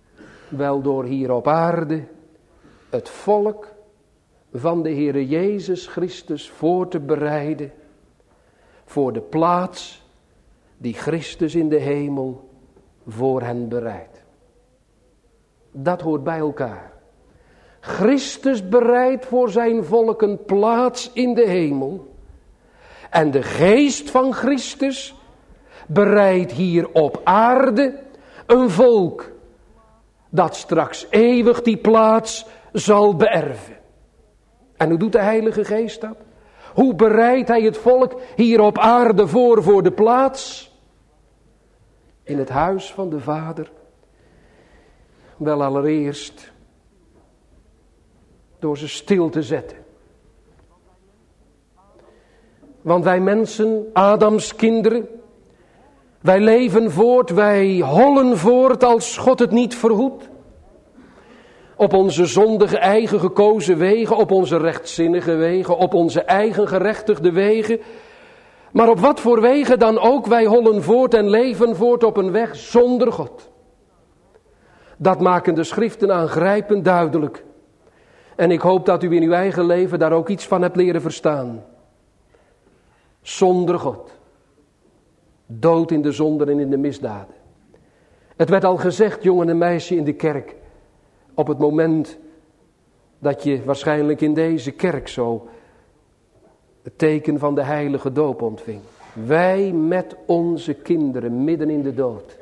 Wel door hier op aarde het volk van de Heere Jezus Christus voor te bereiden voor de plaats die Christus in de hemel voor hen bereidt. Dat hoort bij elkaar. Christus bereidt voor zijn volk een plaats in de hemel. En de geest van Christus bereidt hier op aarde een volk dat straks eeuwig die plaats zal beërven. En hoe doet de Heilige Geest dat? Hoe bereidt hij het volk hier op aarde voor de plaats? In het huis van de Vader. Wel allereerst door ze stil te zetten. Want wij mensen, Adams kinderen, wij leven voort, wij hollen voort als God het niet verhoedt. Op onze zondige eigen gekozen wegen, op onze rechtzinnige wegen, op onze eigen gerechtigde wegen. Maar op wat voor wegen dan ook, wij hollen voort en leven voort op een weg zonder God. Dat maken de schriften aangrijpend duidelijk. En ik hoop dat u in uw eigen leven daar ook iets van hebt leren verstaan. Zonder God. Dood in de zonde en in de misdaden. Het werd al gezegd, jongen en meisje in de kerk. Op het moment dat je waarschijnlijk in deze kerk zo het teken van de heilige doop ontving. Wij met onze kinderen midden in de dood.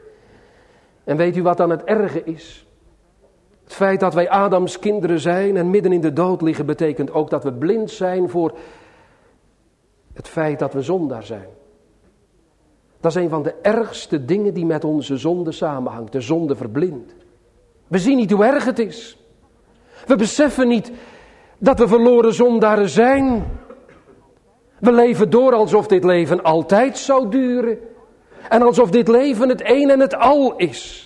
En weet u wat dan het erge is? Het feit dat wij Adams kinderen zijn en midden in de dood liggen betekent ook dat we blind zijn voor het feit dat we zondaar zijn. Dat is een van de ergste dingen die met onze zonde samenhangt. De zonde verblindt. We zien niet hoe erg het is. We beseffen niet dat we verloren zondaren zijn. We leven door alsof dit leven altijd zou duren. En alsof dit leven het een en het al is.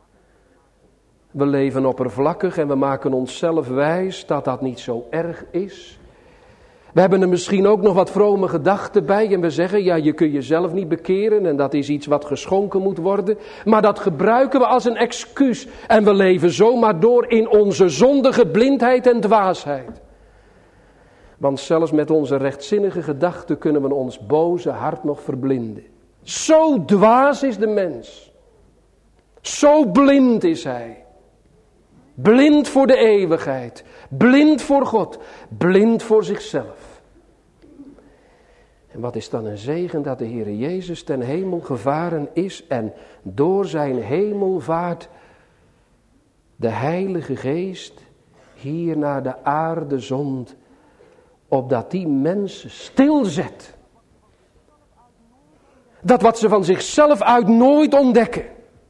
We leven oppervlakkig en we maken onszelf wijs dat dat niet zo erg is. We hebben er misschien ook nog wat vrome gedachten bij en we zeggen, ja, je kunt jezelf niet bekeren en dat is iets wat geschonken moet worden. Maar dat gebruiken we als een excuus en we leven zomaar door in onze zondige blindheid en dwaasheid. Want zelfs met onze rechtzinnige gedachten kunnen we ons boze hart nog verblinden. Zo dwaas is de mens. Zo blind is hij. Blind voor de eeuwigheid. Blind voor God. Blind voor zichzelf. En wat is dan een zegen dat de Heere Jezus ten hemel gevaren is en door zijn hemelvaart de Heilige Geest hier naar de aarde zond, opdat die mensen stilzet. Dat wat ze van zichzelf uit nooit ontdekken.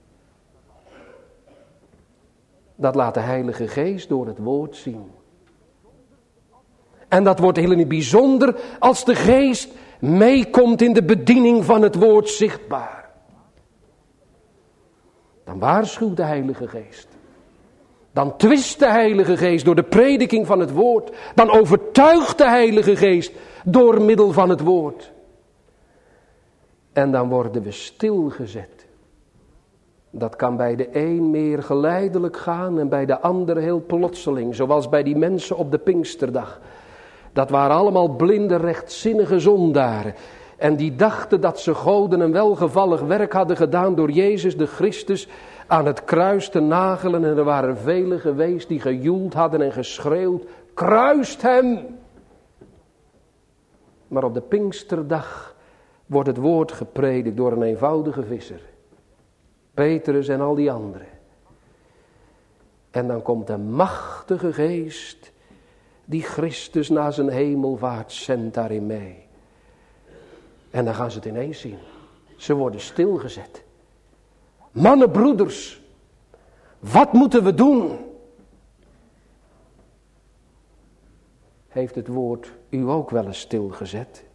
Dat laat de Heilige Geest door het woord zien. En dat wordt heel in het bijzonder als de Geest meekomt in de bediening van het woord zichtbaar. Dan waarschuwt de Heilige Geest. Dan twist de Heilige Geest door de prediking van het woord. Dan overtuigt de Heilige Geest door middel van het woord. En dan worden we stilgezet. Dat kan bij de een meer geleidelijk gaan en bij de ander heel plotseling. Zoals bij die mensen op de Pinksterdag. Dat waren allemaal blinde, rechtzinnige zondaren. En die dachten dat ze goden een welgevallig werk hadden gedaan door Jezus de Christus aan het kruis te nagelen. En er waren velen geweest die gejoeld hadden en geschreeuwd, kruist hem! Maar op de Pinksterdag wordt het woord gepredikt door een eenvoudige visser. Petrus en al die anderen. En dan komt de machtige Geest die Christus naar zijn hemelvaart zendt daarin mee. En dan gaan ze het ineens zien. Ze worden stilgezet. Mannen, broeders, wat moeten we doen? Heeft het woord u ook wel eens stilgezet?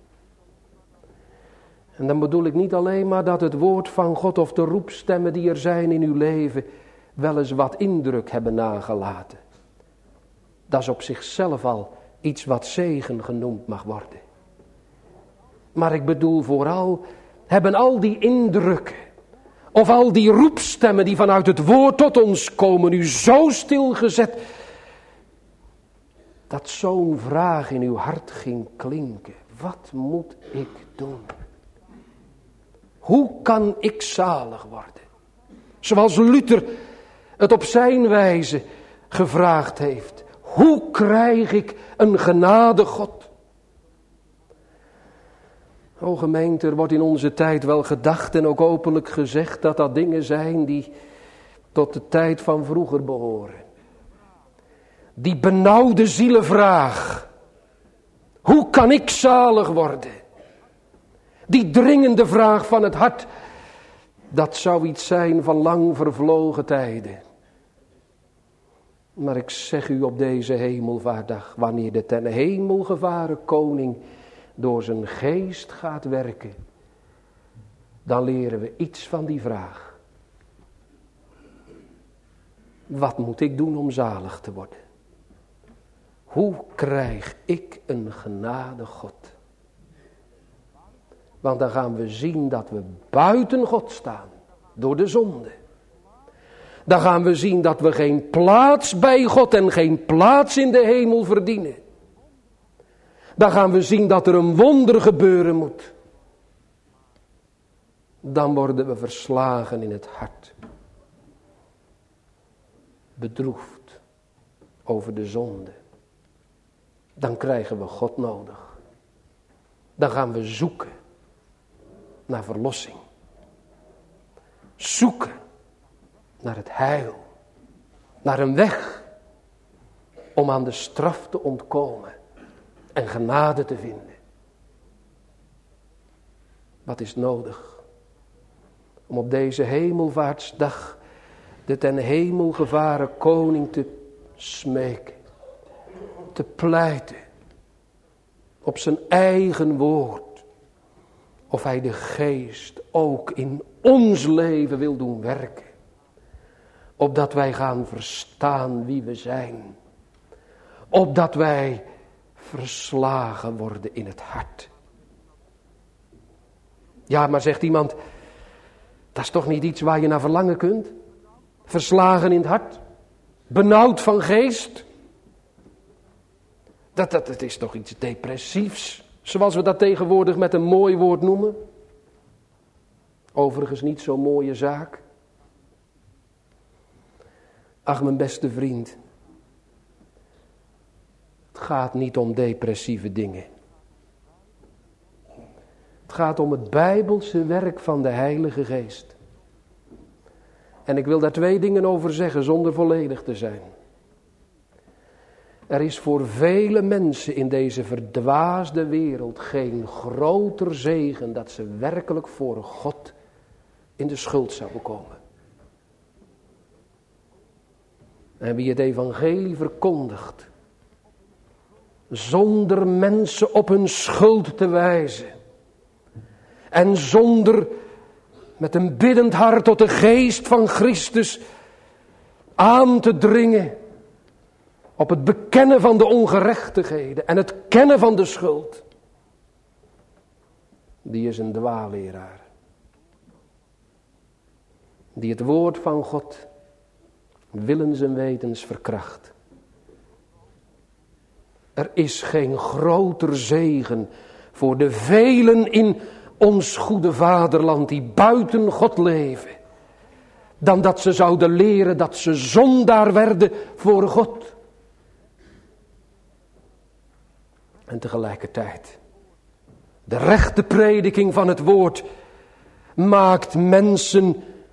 En dan bedoel ik niet alleen maar dat het woord van God of de roepstemmen die er zijn in uw leven wel eens wat indruk hebben nagelaten. Dat is op zichzelf al iets wat zegen genoemd mag worden. Maar ik bedoel vooral, hebben al die indrukken Of al die roepstemmen die vanuit het woord tot ons komen, u zo stilgezet, dat zo'n vraag in uw hart ging klinken. Wat moet ik doen? Hoe kan ik zalig worden? Zoals Luther het op zijn wijze gevraagd heeft. Hoe krijg ik een genade God? O gemeente, er wordt in onze tijd wel gedacht en ook openlijk gezegd dat dat dingen zijn die tot de tijd van vroeger behoren. Die benauwde zielenvraag. Hoe kan ik zalig worden? Die dringende vraag van het hart. Dat zou iets zijn van lang vervlogen tijden. Maar ik zeg u op deze hemelvaartdag, wanneer de ten hemel gevaren koning door zijn geest gaat werken, dan leren we iets van die vraag. Wat moet ik doen om zalig te worden? Hoe krijg ik een genade God? Want dan gaan we zien dat we buiten God staan, door de zonde. Dan gaan we zien dat we geen plaats bij God en geen plaats in de hemel verdienen. Dan gaan we zien dat er een wonder gebeuren moet. Dan worden we verslagen in het hart. Bedroefd over de zonde. Dan krijgen we God nodig. Dan gaan we zoeken naar verlossing. Zoeken naar het heil. Naar een weg om aan de straf te ontkomen en genade te vinden. Wat is nodig om op deze hemelvaartsdag de ten hemel gevaren koning te smeken, te pleiten op zijn eigen woord, of hij de geest ook in ons leven wil doen werken, opdat wij gaan verstaan wie we zijn, opdat wij verslagen worden in het hart. Ja, maar zegt iemand, dat is toch niet iets waar je naar verlangen kunt? Verslagen in het hart? Benauwd van geest? Dat is toch iets depressiefs, zoals we dat tegenwoordig met een mooi woord noemen. Overigens niet zo'n mooie zaak. Ach, mijn beste vriend. Het gaat niet om depressieve dingen. Het gaat om het Bijbelse werk van de Heilige Geest. En ik wil daar 2 dingen over zeggen zonder volledig te zijn. Er is voor vele mensen in deze verdwaasde wereld geen groter zegen dat ze werkelijk voor God in de schuld zouden komen. En wie het evangelie verkondigt, zonder mensen op hun schuld te wijzen, en zonder met een biddend hart tot de geest van Christus aan te dringen op het bekennen van de ongerechtigheden en het kennen van de schuld, die is een dwaalleraar. Die het woord van God willens en wetens verkracht. Er is geen groter zegen voor de velen in ons goede vaderland die buiten God leven, dan dat ze zouden leren dat ze zondaar werden voor God. En tegelijkertijd, de rechte prediking van het woord maakt mensen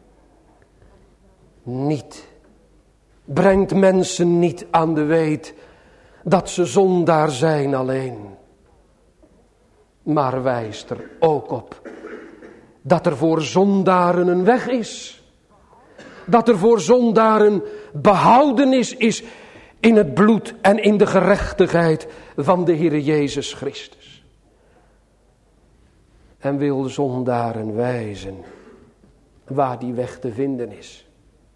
niet, brengt mensen niet aan de weet dat ze zondaar zijn alleen. Maar wijst er ook op dat er voor zondaren een weg is. Dat er voor zondaren behoudenis is in het bloed en in de gerechtigheid van de Heer Jezus Christus. En wil zondaren wijzen waar die weg te vinden is.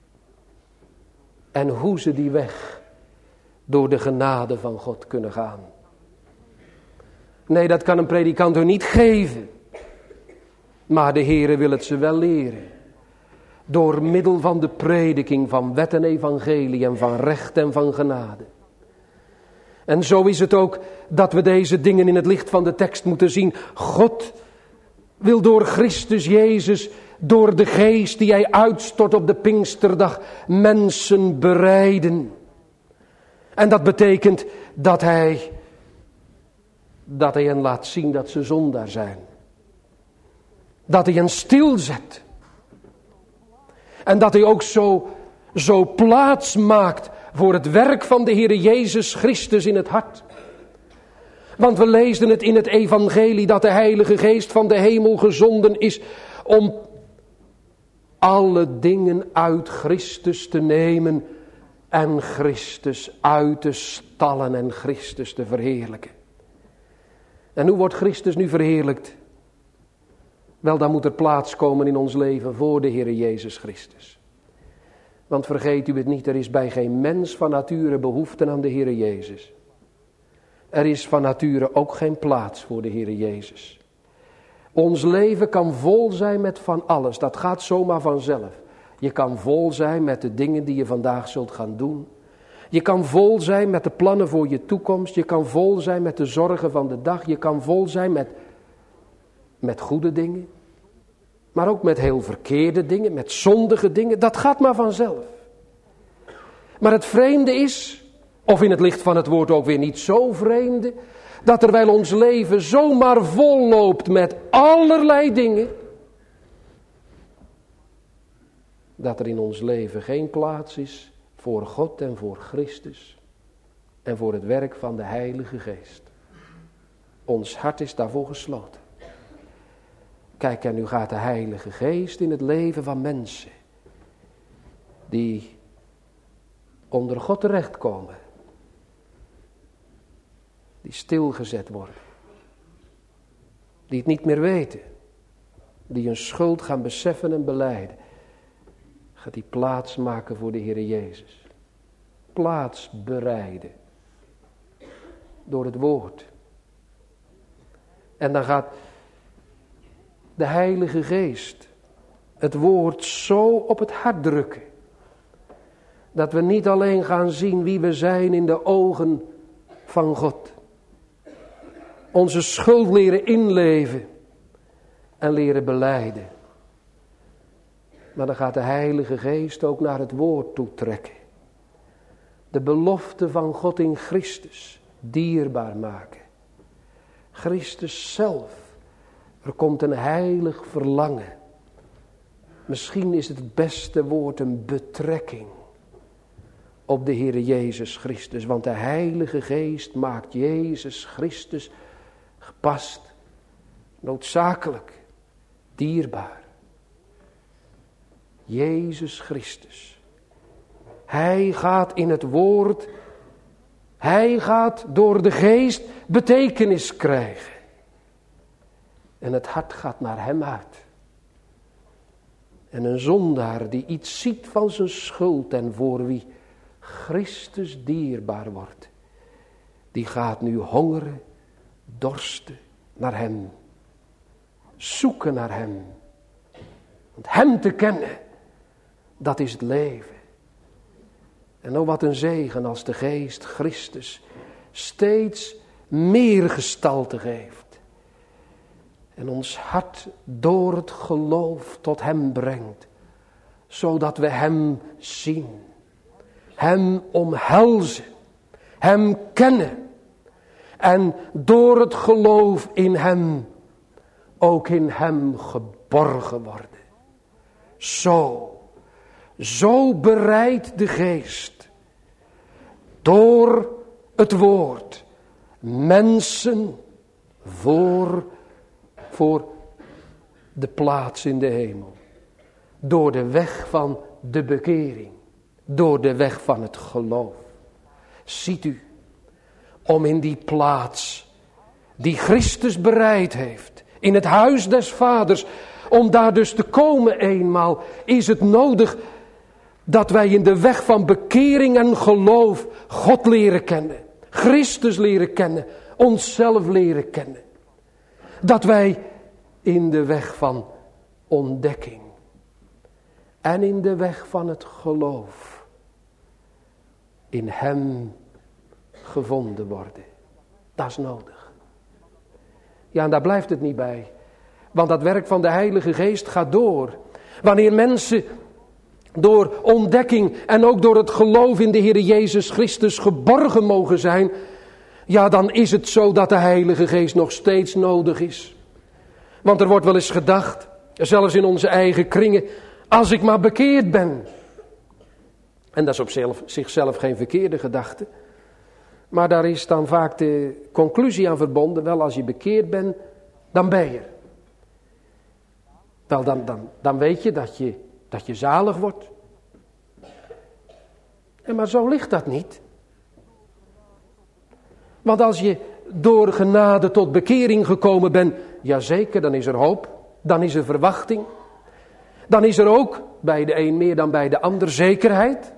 En hoe ze die weg door de genade van God kunnen gaan. Nee, dat kan een predikant hun niet geven. Maar de Heere wil het ze wel leren. Door middel van de prediking van wet en evangelie en van recht en van genade. En zo is het ook dat we deze dingen in het licht van de tekst moeten zien. God wil door Christus Jezus, door de geest die hij uitstort op de Pinksterdag, mensen bereiden. En dat betekent dat hij hen laat zien dat ze zondaar zijn. Dat hij hen stilzet. En dat hij ook zo plaats maakt voor het werk van de Heere Jezus Christus in het hart. Want we lezen het in het evangelie dat de Heilige Geest van de hemel gezonden is om alle dingen uit Christus te nemen en Christus uit te stallen en Christus te verheerlijken. En hoe wordt Christus nu verheerlijkt? Wel, dan moet er plaats komen in ons leven voor de Heere Jezus Christus. Want vergeet u het niet, er is bij geen mens van nature behoefte aan de Heere Jezus. Er is van nature ook geen plaats voor de Heere Jezus. Ons leven kan vol zijn met van alles, dat gaat zomaar vanzelf. Je kan vol zijn met de dingen die je vandaag zult gaan doen. Je kan vol zijn met de plannen voor je toekomst. Je kan vol zijn met de zorgen van de dag. Je kan vol zijn met goede dingen. Maar ook met heel verkeerde dingen, met zondige dingen. Dat gaat maar vanzelf. Maar het vreemde is, of in het licht van het woord ook weer niet zo vreemde, dat terwijl ons leven zomaar vol loopt met allerlei dingen, dat er in ons leven geen plaats is voor God en voor Christus en voor het werk van de Heilige Geest. Ons hart is daarvoor gesloten. Kijk, en nu gaat de Heilige Geest in het leven van mensen die onder God terechtkomen, die stilgezet worden, die het niet meer weten, die hun schuld gaan beseffen en belijden. Gaat die plaats maken voor de Heere Jezus. Plaats bereiden. Door het woord. En dan gaat de Heilige Geest het woord zo op het hart drukken. Dat we niet alleen gaan zien wie we zijn in de ogen van God. Onze schuld leren inleven en leren belijden. Maar dan gaat de Heilige Geest ook naar het woord toetrekken. De belofte van God in Christus dierbaar maken. Christus zelf. Er komt een heilig verlangen. Misschien is het beste woord een betrekking op de Heere Jezus Christus. Want de Heilige Geest maakt Jezus Christus gepast, noodzakelijk, dierbaar. Jezus Christus. Hij gaat in het woord, hij gaat door de geest betekenis krijgen. En het hart gaat naar hem uit. En een zondaar die iets ziet van zijn schuld en voor wie Christus dierbaar wordt, die gaat nu hongeren, dorsten naar hem. Zoeken naar hem. Want hem te kennen, dat is het leven. En oh, wat een zegen als de geest Christus steeds meer gestalte geeft. En ons hart door het geloof tot hem brengt. Zodat we hem zien. Hem omhelzen. Hem kennen. En door het geloof in hem, ook in hem geborgen worden. Zo bereidt de geest door het woord mensen voor de plaats in de hemel. Door de weg van de bekering. Door de weg van het geloof. Ziet u, om in die plaats die Christus bereid heeft, in het huis des Vaders, om daar dus te komen eenmaal, is het nodig dat wij in de weg van bekering en geloof God leren kennen. Christus leren kennen. Onszelf leren kennen. Dat wij in de weg van ontdekking en in de weg van het geloof in hem gevonden worden. Dat is nodig. Ja, en daar blijft het niet bij. Want dat werk van de Heilige Geest gaat door. Wanneer mensen door ontdekking en ook door het geloof in de Heer Jezus Christus geborgen mogen zijn, ja, dan is het zo dat de Heilige Geest nog steeds nodig is. Want er wordt wel eens gedacht, zelfs in onze eigen kringen, als ik maar bekeerd ben. En dat is op zichzelf geen verkeerde gedachte. Maar daar is dan vaak de conclusie aan verbonden, wel als je bekeerd bent, dan ben je. Wel, dan weet je dat je zalig wordt. Ja, maar zo ligt dat niet. Want als je door genade tot bekering gekomen bent, jazeker, dan is er hoop, dan is er verwachting. Dan is er ook, bij de een meer dan bij de ander, zekerheid.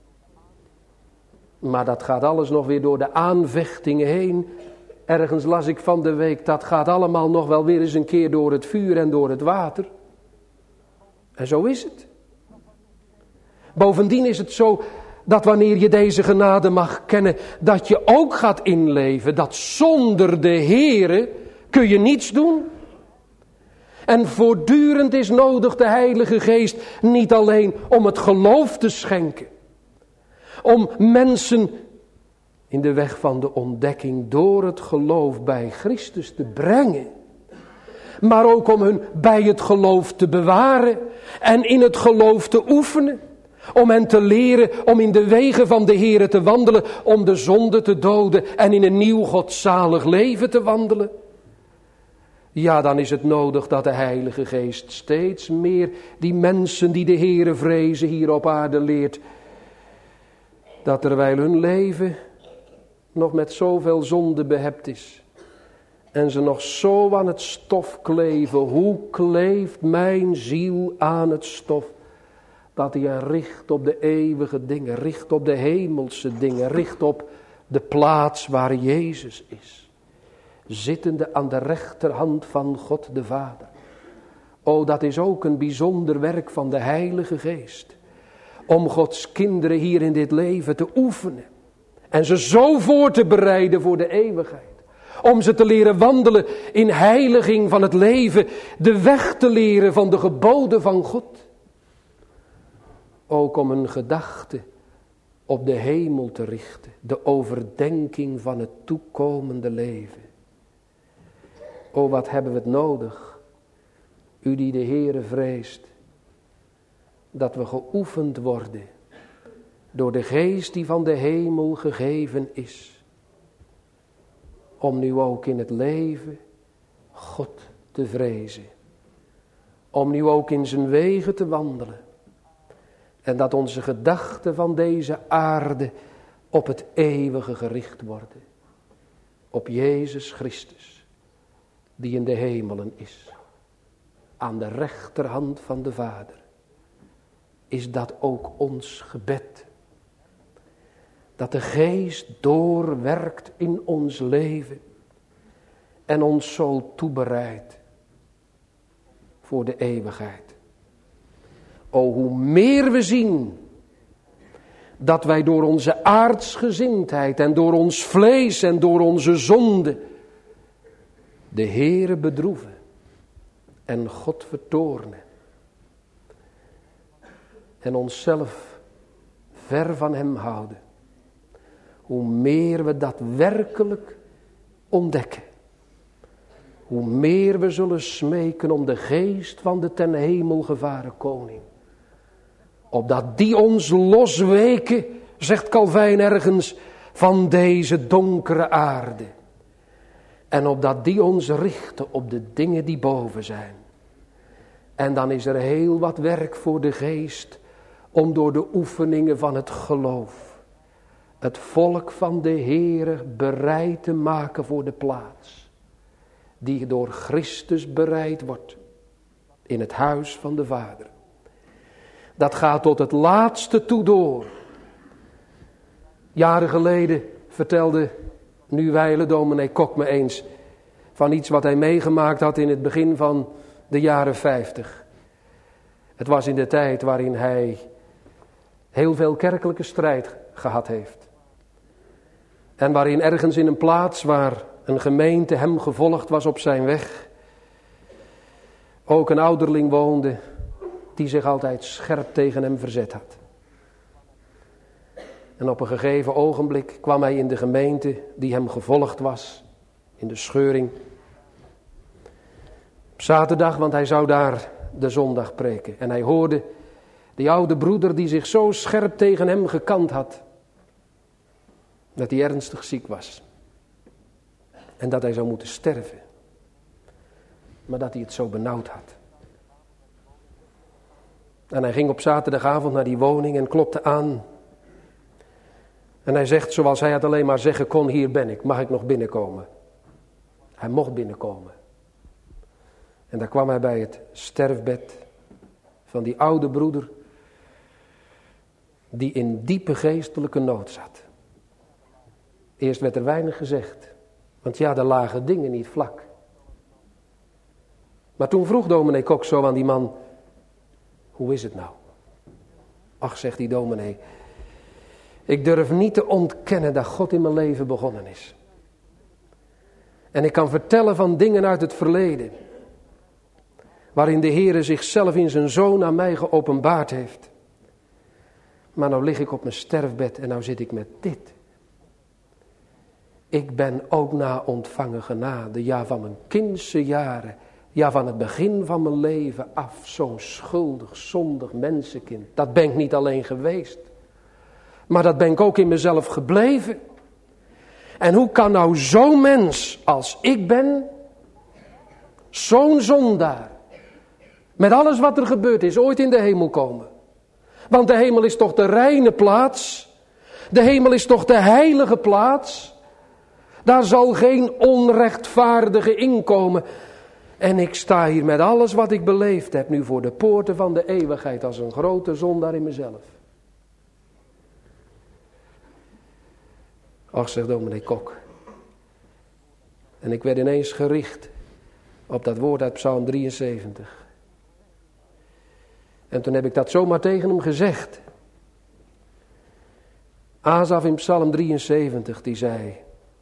Maar dat gaat alles nog weer door de aanvechtingen heen. Ergens las ik van de week, dat gaat allemaal nog wel weer eens een keer door het vuur en door het water. En zo is het. Bovendien is het zo dat wanneer je deze genade mag kennen, dat je ook gaat inleven dat zonder de Heere kun je niets doen. En voortdurend is nodig de Heilige Geest niet alleen om het geloof te schenken, om mensen in de weg van de ontdekking door het geloof bij Christus te brengen, maar ook om hun bij het geloof te bewaren en in het geloof te oefenen. Om hen te leren om in de wegen van de Heere te wandelen, om de zonde te doden en in een nieuw godzalig leven te wandelen. Ja, dan is het nodig dat de Heilige Geest steeds meer die mensen die de Heere vrezen hier op aarde leert, dat terwijl hun leven nog met zoveel zonde behept is en ze nog zo aan het stof kleven, hoe kleeft mijn ziel aan het stof? Dat hij richt op de eeuwige dingen, richt op de hemelse dingen, richt op de plaats waar Jezus is. Zittende aan de rechterhand van God de Vader. O, dat is ook een bijzonder werk van de Heilige Geest. Om Gods kinderen hier in dit leven te oefenen. En ze zo voor te bereiden voor de eeuwigheid. Om ze te leren wandelen in heiliging van het leven. De weg te leren van de geboden van God. Ook om een gedachte op de hemel te richten. De overdenking van het toekomende leven. O, wat hebben we het nodig. U die de Heere vreest. Dat we geoefend worden. Door de geest die van de hemel gegeven is. Om nu ook in het leven God te vrezen. Om nu ook in zijn wegen te wandelen. En dat onze gedachten van deze aarde op het eeuwige gericht worden. Op Jezus Christus, die in de hemelen is. Aan de rechterhand van de Vader. Is dat ook ons gebed. Dat de Geest doorwerkt in ons leven. En ons zo toebereidt voor de eeuwigheid. O, hoe meer we zien dat wij door onze aardsgezindheid en door ons vlees en door onze zonde de Heere bedroeven en God vertoornen. En onszelf ver van hem houden. Hoe meer we dat werkelijk ontdekken. Hoe meer we zullen smeken om de geest van de ten hemel gevaren koning. Opdat die ons losweken, zegt Calvijn ergens, van deze donkere aarde. En opdat die ons richten op de dingen die boven zijn. En dan is er heel wat werk voor de geest om door de oefeningen van het geloof het volk van de Heere bereid te maken voor de plaats die door Christus bereid wordt in het huis van de Vader. Dat gaat tot het laatste toe door. Jaren geleden vertelde nu wijlen dominee Kok me eens van iets wat hij meegemaakt had in het begin van de jaren 50. Het was in de tijd waarin hij heel veel kerkelijke strijd gehad heeft. En waarin ergens in een plaats waar een gemeente hem gevolgd was op zijn weg, ook een ouderling woonde die zich altijd scherp tegen hem verzet had. En op een gegeven ogenblik kwam hij in de gemeente die hem gevolgd was, in de scheuring. Op zaterdag, want hij zou daar de zondag preken. En hij hoorde die oude broeder die zich zo scherp tegen hem gekant had, dat hij ernstig ziek was. En dat hij zou moeten sterven. Maar dat hij het zo benauwd had. En hij ging op zaterdagavond naar die woning en klopte aan. En hij zegt, zoals hij het alleen maar zeggen kon, hier ben ik, mag ik nog binnenkomen? Hij mocht binnenkomen. En daar kwam hij bij het sterfbed van die oude broeder, die in diepe geestelijke nood zat. Eerst werd er weinig gezegd, want ja, er lagen dingen niet vlak. Maar toen vroeg dominee Kok zo aan die man, hoe is het nou? Ach, zegt die dominee, ik durf niet te ontkennen dat God in mijn leven begonnen is. En ik kan vertellen van dingen uit het verleden, waarin de Heere zichzelf in zijn Zoon aan mij geopenbaard heeft. Maar nou lig ik op mijn sterfbed en nou zit ik met dit. Ik ben ook na ontvangen genade, ja van mijn kindse jaren, ja van het begin van mijn leven af, zo'n schuldig, zondig mensenkind. Dat ben ik niet alleen geweest, maar dat ben ik ook in mezelf gebleven. En hoe kan nou zo'n mens als ik ben, zo'n zondaar, met alles wat er gebeurd is, ooit in de hemel komen? Want de hemel is toch de reine plaats? De hemel is toch de heilige plaats? Daar zal geen onrechtvaardige inkomen. En ik sta hier met alles wat ik beleefd heb nu voor de poorten van de eeuwigheid als een grote zondaar in mezelf. Ach, zegt dominee Kok. En ik werd ineens gericht op dat woord uit Psalm 73. En toen heb ik dat zomaar tegen hem gezegd. Asaf in Psalm 73 die zei,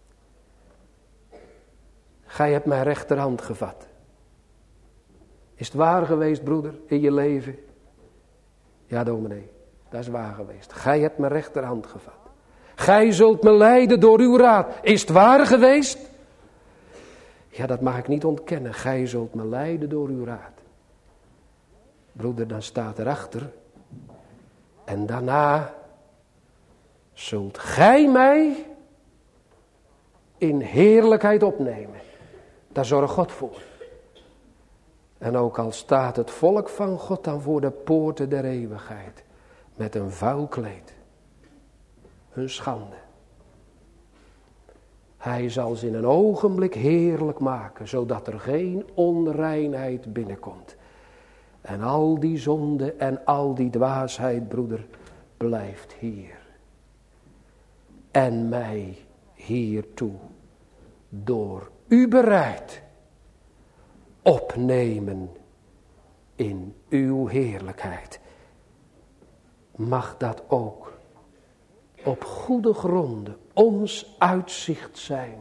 gij hebt mijn rechterhand gevat. Is het waar geweest, broeder, in je leven? Ja, dominee, dat is waar geweest. Gij hebt mijn rechterhand gevat. Gij zult me leiden door uw raad. Is het waar geweest? Ja, dat mag ik niet ontkennen. Gij zult me leiden door uw raad. Broeder, dan staat erachter. En daarna zult gij mij in heerlijkheid opnemen. Daar zorgt God voor. En ook al staat het volk van God dan voor de poorten der eeuwigheid, met een vuil kleed, een schande. Hij zal ze in een ogenblik heerlijk maken, zodat er geen onreinheid binnenkomt. En al die zonde en al die dwaasheid, broeder, blijft hier. En mij hiertoe door u bereid opnemen in uw heerlijkheid. Mag dat ook op goede gronden ons uitzicht zijn.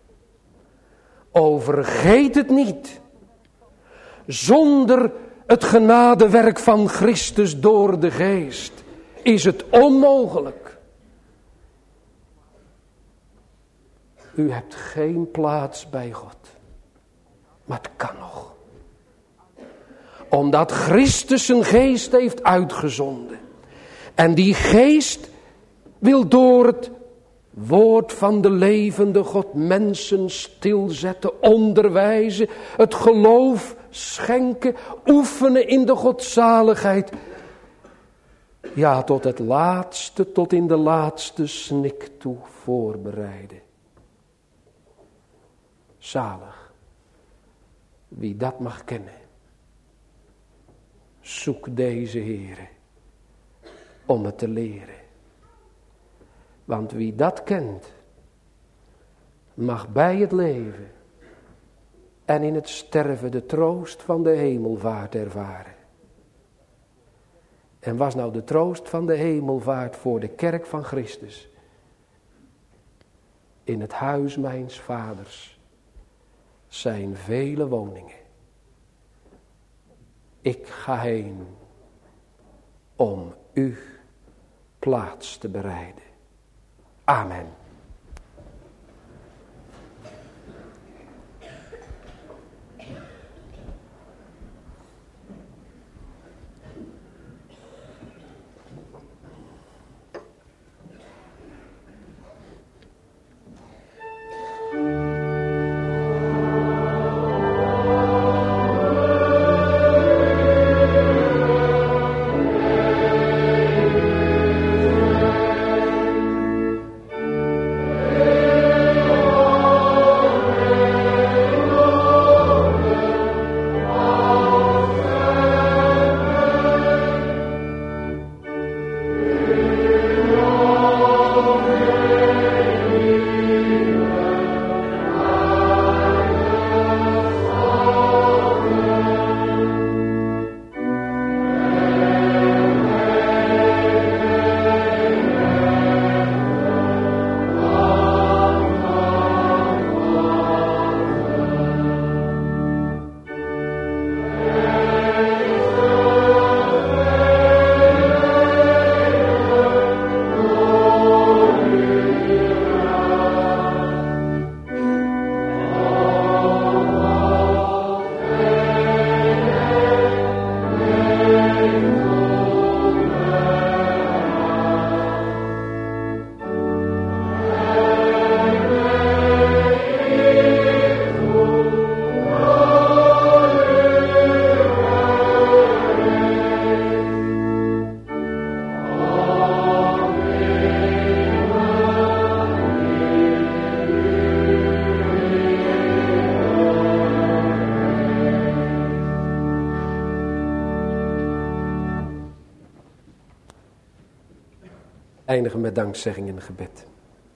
Overgeet het niet. Zonder het genadewerk van Christus door de geest is het onmogelijk. U hebt geen plaats bij God. Maar het kan nog. Omdat Christus zijn geest heeft uitgezonden. En die geest wil door het woord van de levende God mensen stilzetten, onderwijzen, het geloof schenken, oefenen in de godzaligheid. Ja, tot het laatste, tot in de laatste snik toe voorbereiden. Zalig, wie dat mag kennen. Zoek deze Heere om het te leren. Want wie dat kent, mag bij het leven en in het sterven de troost van de hemelvaart ervaren. En was nou de troost van de hemelvaart voor de kerk van Christus. In het huis mijns vaders zijn vele woningen. Ik ga heen om u plaats te bereiden. Amen. Eindigen met dankzegging in gebed.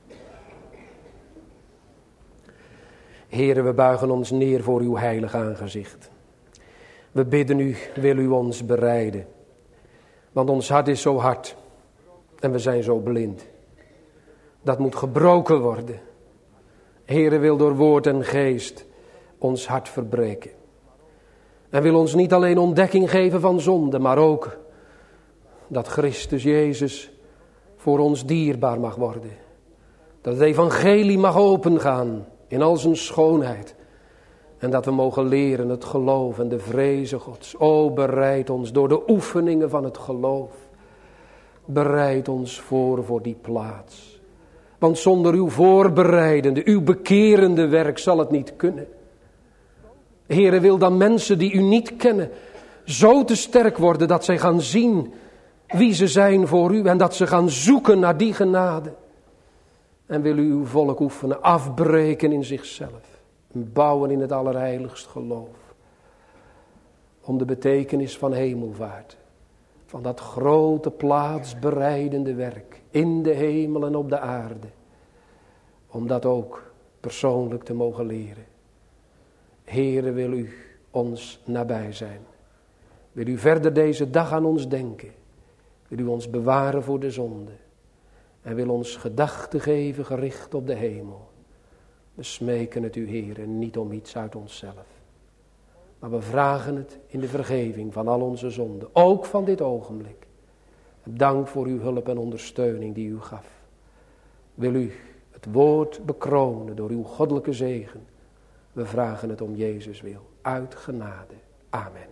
Heere, we buigen ons neer voor uw heilig aangezicht. We bidden u, wil u ons bereiden. Want ons hart is zo hard en we zijn zo blind. Dat moet gebroken worden. Heere, wil door woord en geest ons hart verbreken. En wil ons niet alleen ontdekking geven van zonde, maar ook dat Christus Jezus voor ons dierbaar mag worden. Dat het evangelie mag opengaan in al zijn schoonheid. En dat we mogen leren het geloof en de vrezen Gods. O, bereid ons door de oefeningen van het geloof. Bereid ons voor die plaats. Want zonder uw voorbereidende, uw bekerende werk zal het niet kunnen. Heere, wil dan mensen die u niet kennen zo te sterk worden dat zij gaan zien wie ze zijn voor u en dat ze gaan zoeken naar die genade. En wil u uw volk oefenen, afbreken in zichzelf. En bouwen in het allerheiligst geloof. Om de betekenis van hemelvaart. Van dat grote plaatsbereidende werk. In de hemel en op de aarde. Om dat ook persoonlijk te mogen leren. Heere, wil u ons nabij zijn. Wil u verder deze dag aan ons denken. Wil u ons bewaren voor de zonde. En wil ons gedachten geven gericht op de hemel. We smeken het u, Heer, en niet om iets uit onszelf. Maar we vragen het in de vergeving van al onze zonden. Ook van dit ogenblik. Dank voor uw hulp en ondersteuning die u gaf. Wil u het woord bekronen door uw goddelijke zegen. We vragen het om Jezus wil. Uit genade. Amen.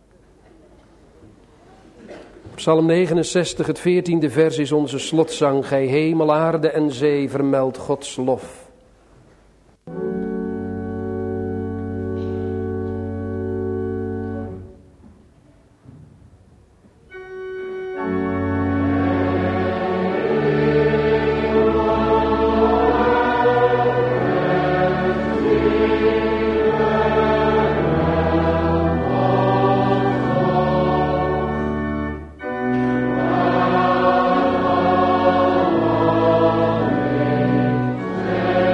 Psalm 69, het 14e vers is onze slotzang. Gij hemel, aarde en zee, vermeld Gods lof. Amen.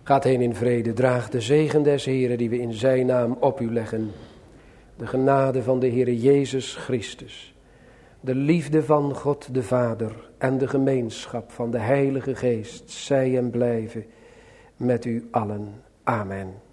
Gaat heen in vrede, draag de zegen des Heren die we in zijn naam op u leggen. De genade van de Heere Jezus Christus, de liefde van God de Vader en de gemeenschap van de Heilige Geest, zij en blijven met u allen. Amen.